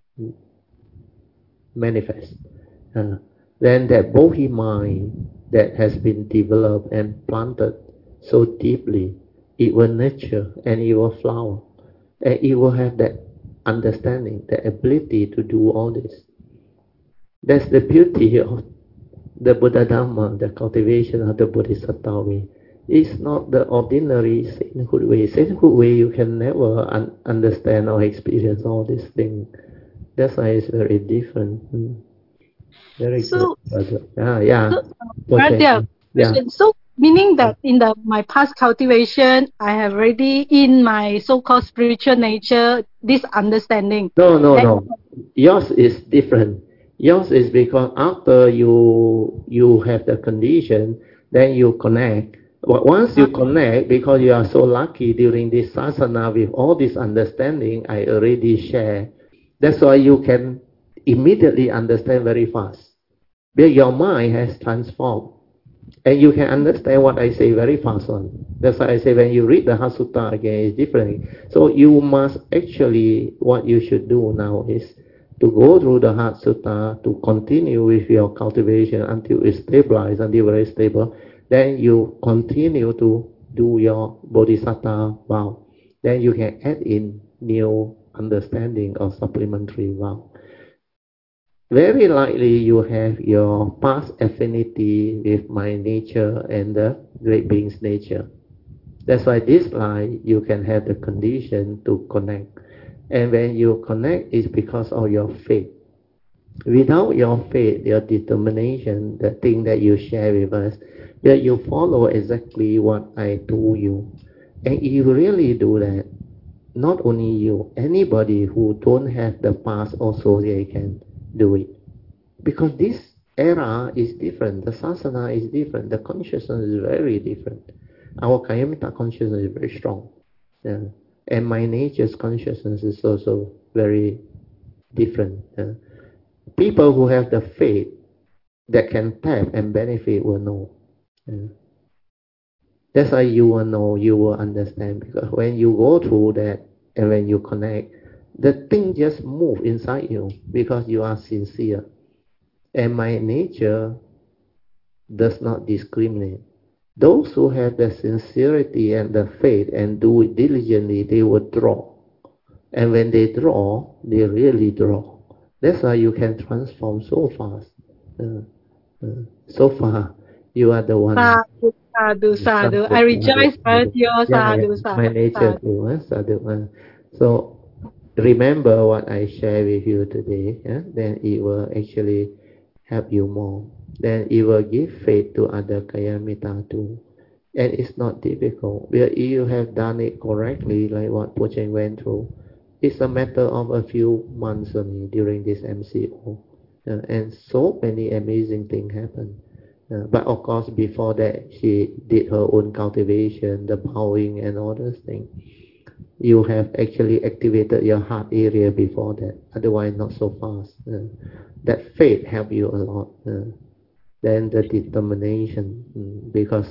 manifest. Uh, then that Bodhi mind that has been developed and planted so deeply, it will nurture and it will flower. And it will have that understanding, the ability to do all this. That's the beauty of the Buddha Dhamma, the cultivation of the Bodhisattva way. It's not the ordinary sainthood way. Sainthood way you can never un- understand or experience all these things. That's why it's very different. Mm. Very So, good. Yeah, yeah. so, right there, Yeah. so meaning that in the my past cultivation, I have already in my so-called spiritual nature this understanding. No, no, no. Yours is different. Yours is because after you you have the condition, then you connect. But once you connect, because you are so lucky during this sasana with all this understanding I already share, that's why you can immediately understand very fast. Because your mind has transformed. And you can understand what I say very fast on. That's why I say when you read the Heart Sutta again, it's different. So you must actually, what you should do now is to go through the Heart Sutta, to continue with your cultivation until it's stabilized, until very stable. Then you continue to do your Bodhisattva vow. Then you can add in new understanding or supplementary vow. Very likely you have your past affinity with my nature and the great being's nature. That's why this life you can have the condition to connect. And when you connect, it's because of your faith. Without your faith, your determination, the thing that you share with us, that you follow exactly what I told you. And if you really do that, not only you, anybody who don't have the past also they can do it. Because this era is different, the sasana is different, the consciousness is very different. Our Kayamita consciousness is very strong. Yeah. And my nature's consciousness is also very different. Yeah. People who have the faith that can tap and benefit will know. Yeah. That's why you will know, you will understand. Because when you go through that and when you connect, the thing just move inside you because you are sincere. And my nature does not discriminate. Those who have the sincerity and the faith and do it diligently, they will draw. And when they draw, they really draw. That's why you can transform so fast. Uh, uh, so far, you are the one. Sadhu, sadhu, sadhu. I rejoice at your sadhu, sadhu. My nature too. Huh? Sadhu. Uh. So remember what I share with you today. Yeah? Then it will actually help you more. Then it will give faith to other Kayamita too. And it's not difficult. If you have done it correctly, like what Pocheng went through, it's a matter of a few months only during this M C O. Uh, and so many amazing things happen. Uh, but of course, before that, she did her own cultivation, the bowing and all those things. You have actually activated your heart area before that. Otherwise, not so fast. Uh, that faith helped you a lot. Uh, then the determination, mm, because...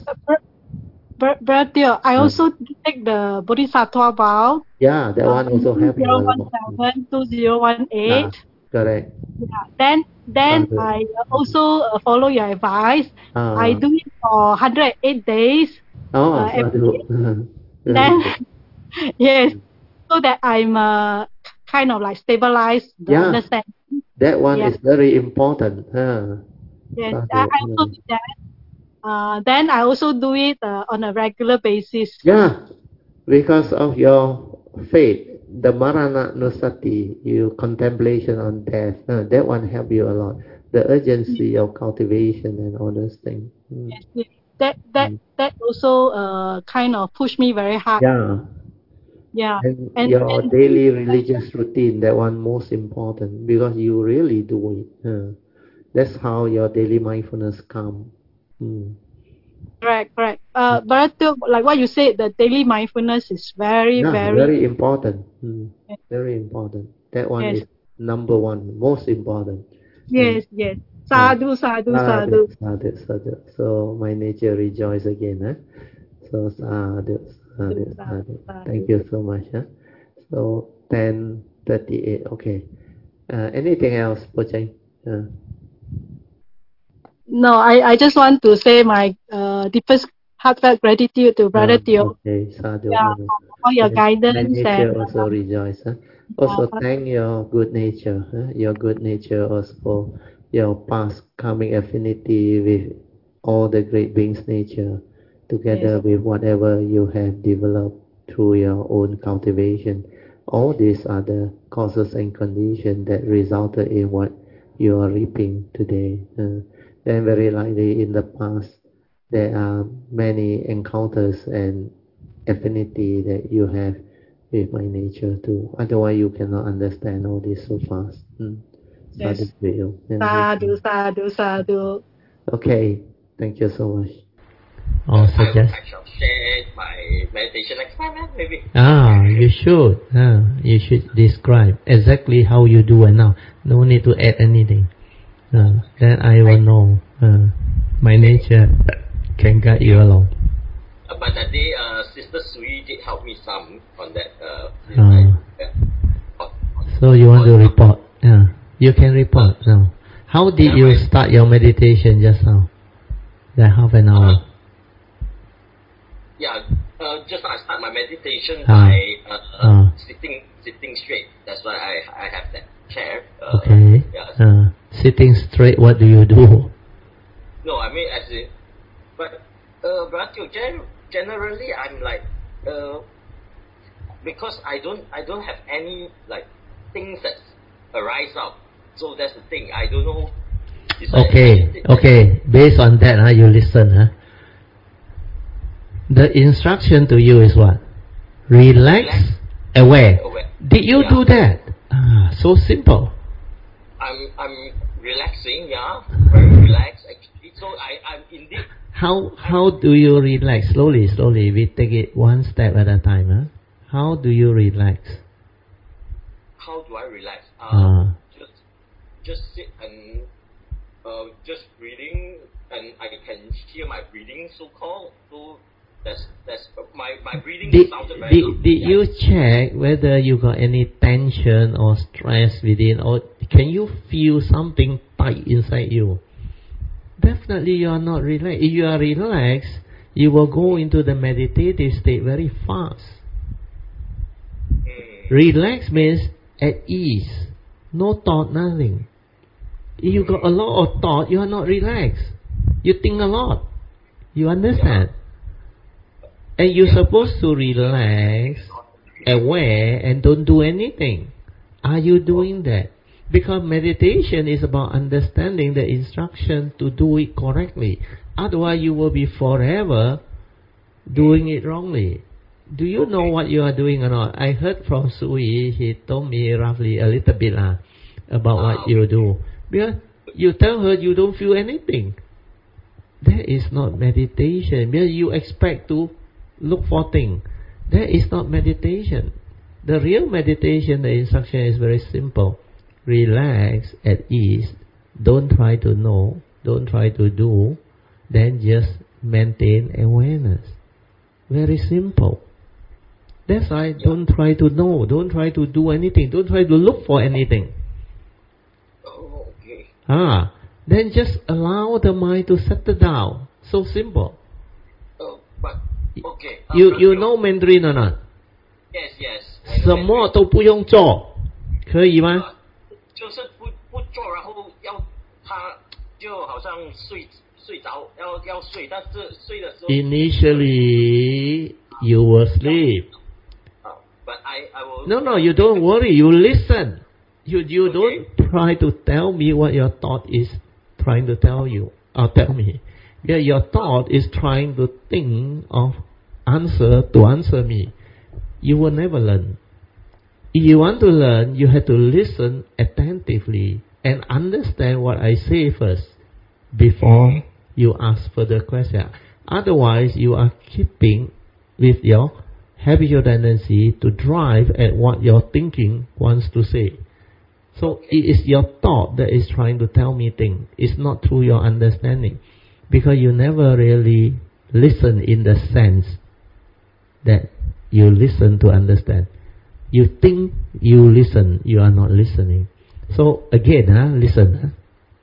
Brother Teo, I also take the Bodhisattva vow. Yeah, that one also helped you a lot. two zero one seven to two zero one eight. correct. Yeah. Then then Sadhu. I also uh, follow your advice. Ah. I do it for one hundred eight days. Oh, Uh, every sadhu. day. Very Then good. yes, so that I'm uh, kind of like stabilize the Yeah, understanding. that one Yeah. is very important. Huh? Yes, Sadhu. I, I also do that. Uh, then I also do it uh, on a regular basis. Yeah, because of your faith, the Marana Nusati, your contemplation on death, uh, that one help you a lot. The urgency of cultivation and all those things. Mm. Yes, yes. That that Mm. that also uh, kind of push me very hard. Yeah, Yeah, and and your and daily religious routine, that one most important because you really do it. Uh, that's how your daily mindfulness come. Mm. correct, correct. Uh, but like what you said, the daily mindfulness is very, Yeah, very very important. Mm. yes, Very important. That one yes, is number one, most important. Mm. yes, yes. Uh, Sadhu, sadhu, sadhu, sadhu. sadhu, sadhu. So my nature rejoice again. Huh? So sadhu, sadhu, Sadhu, sadhu, sadhu. Thank sadhu. you so much. Huh? So ten thirty-eight. Okay. Uh, anything else, Pocheng? Uh, No, I, I just want to say my uh, deepest heartfelt gratitude to Brother uh, Teo. okay, sadhu. Yeah, Uh, for all your my, my guidance nature and also rejoice. Huh? uh, Also thank your good nature. Huh? Your good nature also for your past karmic affinity with all the great beings nature, yes, together with whatever you have developed through your own cultivation. All these are the causes and conditions that resulted in what you are reaping today. Uh, then very likely in the past there are many encounters and affinity that you have with my nature too. Otherwise you cannot understand all this so fast. Mm. yes. Sadhu to you. Yeah. Sadhu, sadhu, sadhu. Okay, thank you so much. Uh, I will I shall share my meditation next time, eh, maybe. Ah, you should. Ah, you should describe exactly how you do it now. No need to add anything. Ah, then I will know. Ah, my nature can guide you along. Uh, but that day, uh, Sister Sui did help me some on that. Uh, Ah. I, uh, on, on, So you want to on, report? Yeah, you can report now. How did yeah, you right. start your meditation just now? That half an hour. Uh, yeah, uh, just now I start my meditation Ah. by uh, uh, Ah. sitting sitting straight. That's why I I have that chair. Uh, Okay. Yeah. Uh, sitting straight, what do you do? No, I mean as in, but uh, but gen- generally I'm like uh, because I don't I don't have any like things that arise out. So that's the thing. I don't know. It's like- Okay, okay. Based on that, huh, you listen. Huh? The instruction to you is what? Relax, Relax. aware. Aware. Did you Yeah. do that? Ah, so simple. I'm I'm relaxing, yeah, very relaxed actually. So I I'm indeed. How how do you relax? Slowly, slowly. We take it one step at a time. Huh? How do you relax? How do I relax? Uh, Ah. Just just sit and uh, just breathing, and I can hear my breathing, so called. So that's that's my my breathing Did, sounded very. did, did yeah. you check whether you got any tension or stress within, or can you feel something tight inside you? Definitely you are not relaxed. If you are relaxed, you will go into the meditative state very fast. Mm. Relax means at ease, no thought, nothing. If you got a lot of thought, you are not relaxed. You think a lot. You understand? And you're Yeah. supposed to relax, aware, and don't do anything. Are you doing that? Because meditation is about understanding the instruction to do it correctly. Otherwise, you will be forever doing it wrongly. Do you know what you are doing or not? I heard from Sui, he told me roughly a little bit uh, about what you do. Because you tell her you don't feel anything. That is not meditation. Because you expect to look for things. That is not meditation. The real meditation, the instruction is very simple. Relax, at ease. Don't try to know. Don't try to do. Then just maintain awareness. Very simple. That's why don't try to know. Don't try to do anything. Don't try to look for anything. Oh, okay. Ah, then just allow the mind to settle down. So simple. Oh, but okay. Uh, You you Brother know Mandarin or not? Yes, yes. I know 什么 Mandarin. 都不用做，可以吗？ 啊就是不不做，然后要他就好像睡睡着，要要睡，但是睡的时候 Initially, you will sleep. 啊 but I I will No, no, you don't worry. You listen. You you Okay. don't try to tell me what your thought is trying to tell you or tell me. Yeah, your thought is trying to think of answer to answer me. You will never learn. If you want to learn, you have to listen attentively and understand what I say first before you ask further question. Otherwise, you are keeping with your habitual tendency to drive at what your thinking wants to say. So it is your thought that is trying to tell me things. It's not through your understanding. Because you never really listen in the sense that you listen to understand. You think you listen, you are not listening. So again, huh, listen. Huh?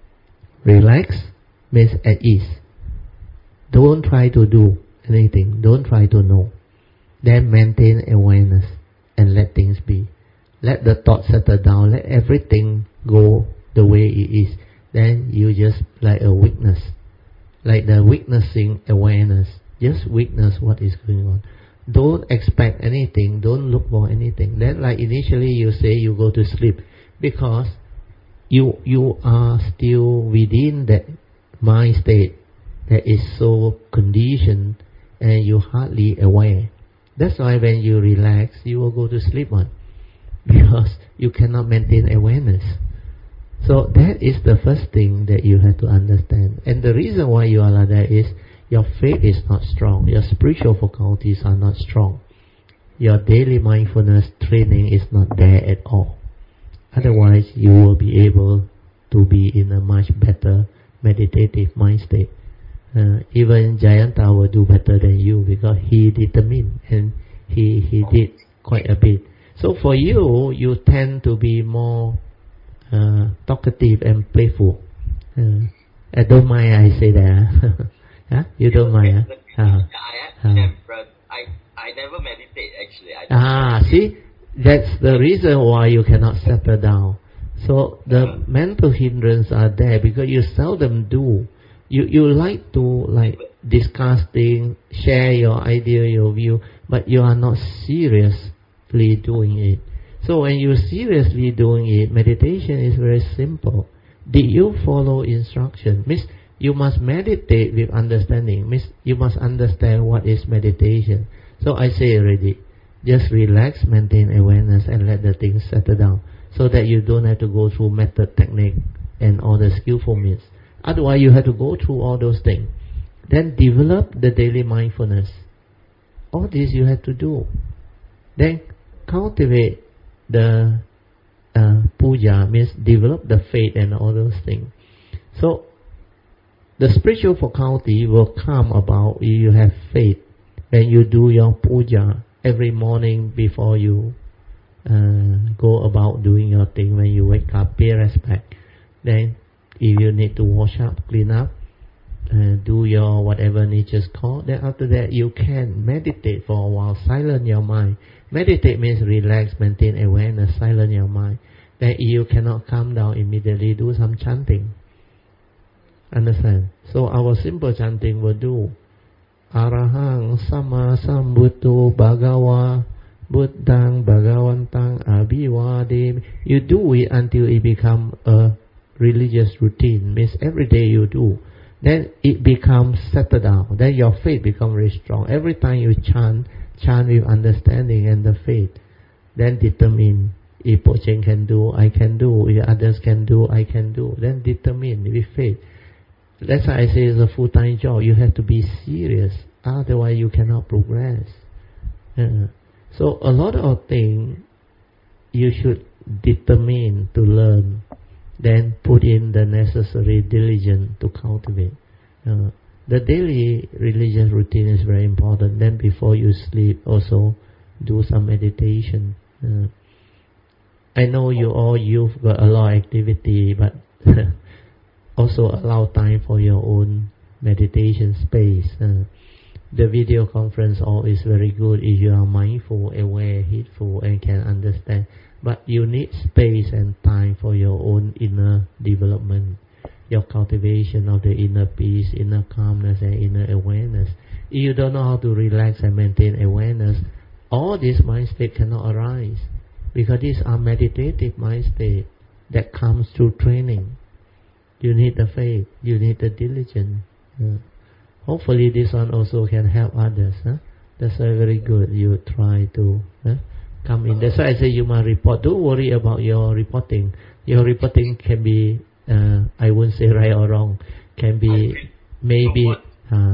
Relax means at ease. Don't try to do anything. Don't try to know. Then maintain awareness and let things be. Let the thought settle down. Let everything go the way it is. Then you just like a witness. Like the witnessing awareness. Just witness what is going on. Don't expect anything. Don't look for anything. Then like initially you say you go to sleep. Because you you are still within that mind state that is so conditioned and you hardly aware. That's why when you relax, you will go to sleep on. Because you cannot maintain awareness. So that is the first thing that you have to understand. And the reason why you are like that is your faith is not strong. Your spiritual faculties are not strong. Your daily mindfulness training is not there at all. Otherwise, you will be able to be in a much better meditative mind state. Uh, even Jayanta will do better than you because he determined and he, he did quite a bit. So for you, you tend to be more uh, talkative and playful. Uh, I don't mind I say that. Huh? You don't mind? Huh? Uh, I, I, I, I never meditate actually. I ah, see? That's the reason why you cannot settle down. So the uh, mental hindrances are there because you seldom do. You you like to like discuss things, share your idea, your view, but you are not seriously doing it. So when you're seriously doing it, meditation is very simple. Did you follow instruction? Means you must meditate with understanding. Means you must understand what is meditation. So I say already, just relax, maintain awareness, and let the things settle down, so that you don't have to go through method, technique, and all the skillful means. Otherwise, you have to go through all those things. Then develop the daily mindfulness. All this you have to do. Then cultivate the uh, puja, means develop the faith and all those things. So the spiritual faculty will come about if you have faith. When you do your puja every morning before you uh, go about doing your thing, when you wake up, pay respect. Then if you need to wash up, clean up, uh, do your whatever nature's called, then after that you can meditate for a while, silence your mind. Meditate means relax, maintain awareness, silence your mind. Then if you cannot calm down immediately, do some chanting. Understand? So our simple chanting will do Arahang Sama Sambuddho Bhagava Buddhang Bhagavantang Abhivademi. You do it until it becomes a religious routine. Means every day you do. Then it becomes settled down. Then your faith becomes very strong. Every time you chant, chant with understanding and the faith. Then determine, if Po Cheng can do, I can do. If others can do, I can do. Then determine with faith. That's why I say it's a full-time job. You have to be serious. Otherwise you cannot progress. Uh, so a lot of things you should determine to learn. Then put in the necessary diligence to cultivate. Uh, the daily religious routine is very important. Then before you sleep also do some meditation. Uh, I know you all, you've got a lot of activity, but also allow time for your own meditation space. Uh, the video conference all is very good if you are mindful, aware, heedful, and can understand. But you need space and time for your own inner development, your cultivation of the inner peace, inner calmness, and inner awareness. If you don't know how to relax and maintain awareness, all this mind state cannot arise, because these are meditative mind state that comes through training. You need the faith, you need the diligence. Uh, hopefully this one also can help others. Huh? That's why very good. You try to huh, come in. That's why I say you must report. Don't worry about your reporting. Your reporting can be, uh, I won't say right or wrong, can be maybe... Uh,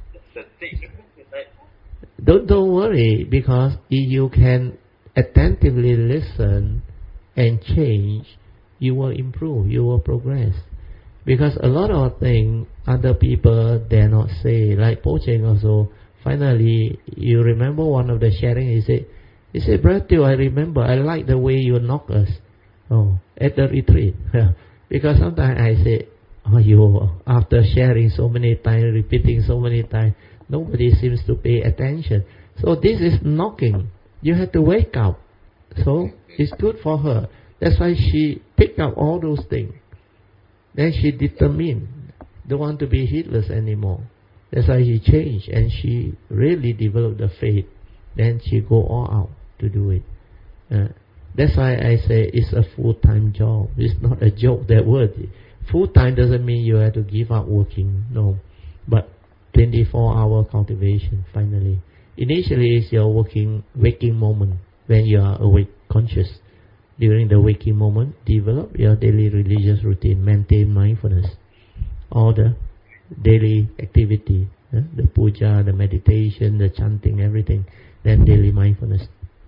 don't, don't worry, because if you can attentively listen and change, you will improve, you will progress. Because a lot of things other people dare not say, like Po Cheng also. Finally, you remember one of the sharing, he said, he said, Brother Teo, I remember, I like the way you knock us. Oh, at the retreat. Because sometimes I say, oh, you, after sharing so many times, repeating so many times, nobody seems to pay attention. So this is knocking. You have to wake up. So it's good for her. That's why she picked up all those things. Then she determined, don't want to be heedless anymore. That's why she changed, and she really developed the faith. Then she go all out to do it. Uh, that's why I say it's a full-time job. It's not a joke, that word. Full-time doesn't mean you have to give up working, no. But twenty-four hour cultivation, finally. Initially, it's your working, waking moment, when you are awake, conscious. During the waking moment, develop your daily religious routine, maintain mindfulness. All the daily activity, eh? the puja, the meditation, the chanting, everything. Then daily mindfulness.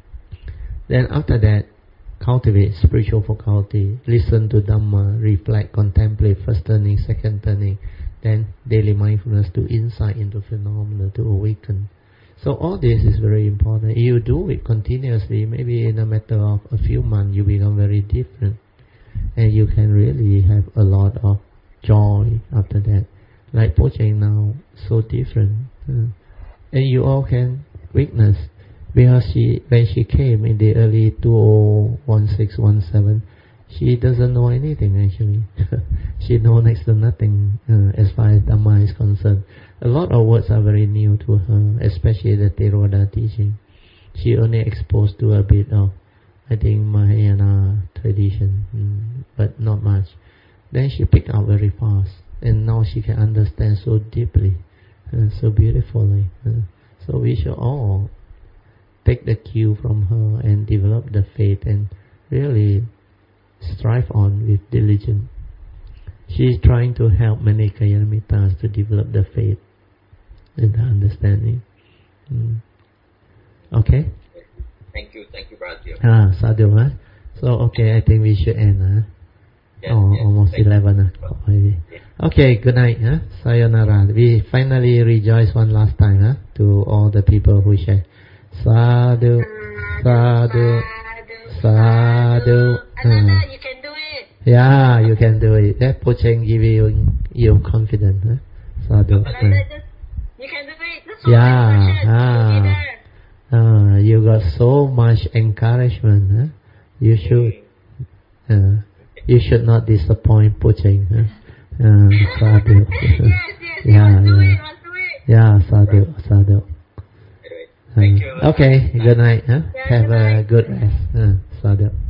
Then after that, cultivate spiritual faculty, listen to Dhamma, reflect, contemplate, first turning, second turning. Then daily mindfulness to insight into phenomena, to awaken. So all this is very important. If you do it continuously, maybe in a matter of a few months, you become very different. And you can really have a lot of joy after that. Like Po Cheng now, so different. Uh, and you all can witness. Because she, when she came in the early two thousand sixteen seventeen, she doesn't know anything actually. She knows next to nothing uh, as far as Dhamma is concerned. A lot of words are very new to her, especially the Theravada teaching. She only exposed to a bit of, I think, Mahayana tradition, mm, but not much. Then she picked up very fast, and now she can understand so deeply, uh, so beautifully. Uh, so we should all take the cue from her and develop the faith and really strive on with diligence. She is trying to help many Kalyanamitas to develop the faith and the understanding. Mm. Okay? Thank you, thank you, Brother Teo. Ah, sadhu, huh? So, okay, I think we should end, huh? Yes, oh, yes, almost eleven o'clock already. Yes. Okay, good night, huh? Sayonara. We finally rejoice one last time, huh? To all the people who share. Sadhu, sadhu, sadhu. Ananda, you can do it. Yeah, you can do it. That Po Cheng give you, you confidence, huh? Sadhu. Ananda, just, you can do it. Just yeah, ah. Ah, you got so much encouragement, huh? You should, uh, you should not disappoint Po Cheng, huh? Uh, sadhu. yes, yes, yeah, do yeah. it, do it. Yeah, sadhu, sadhu. Thank you. Uh, okay, good night, huh? Yeah, Have good a night. good rest. Uh, sadhu.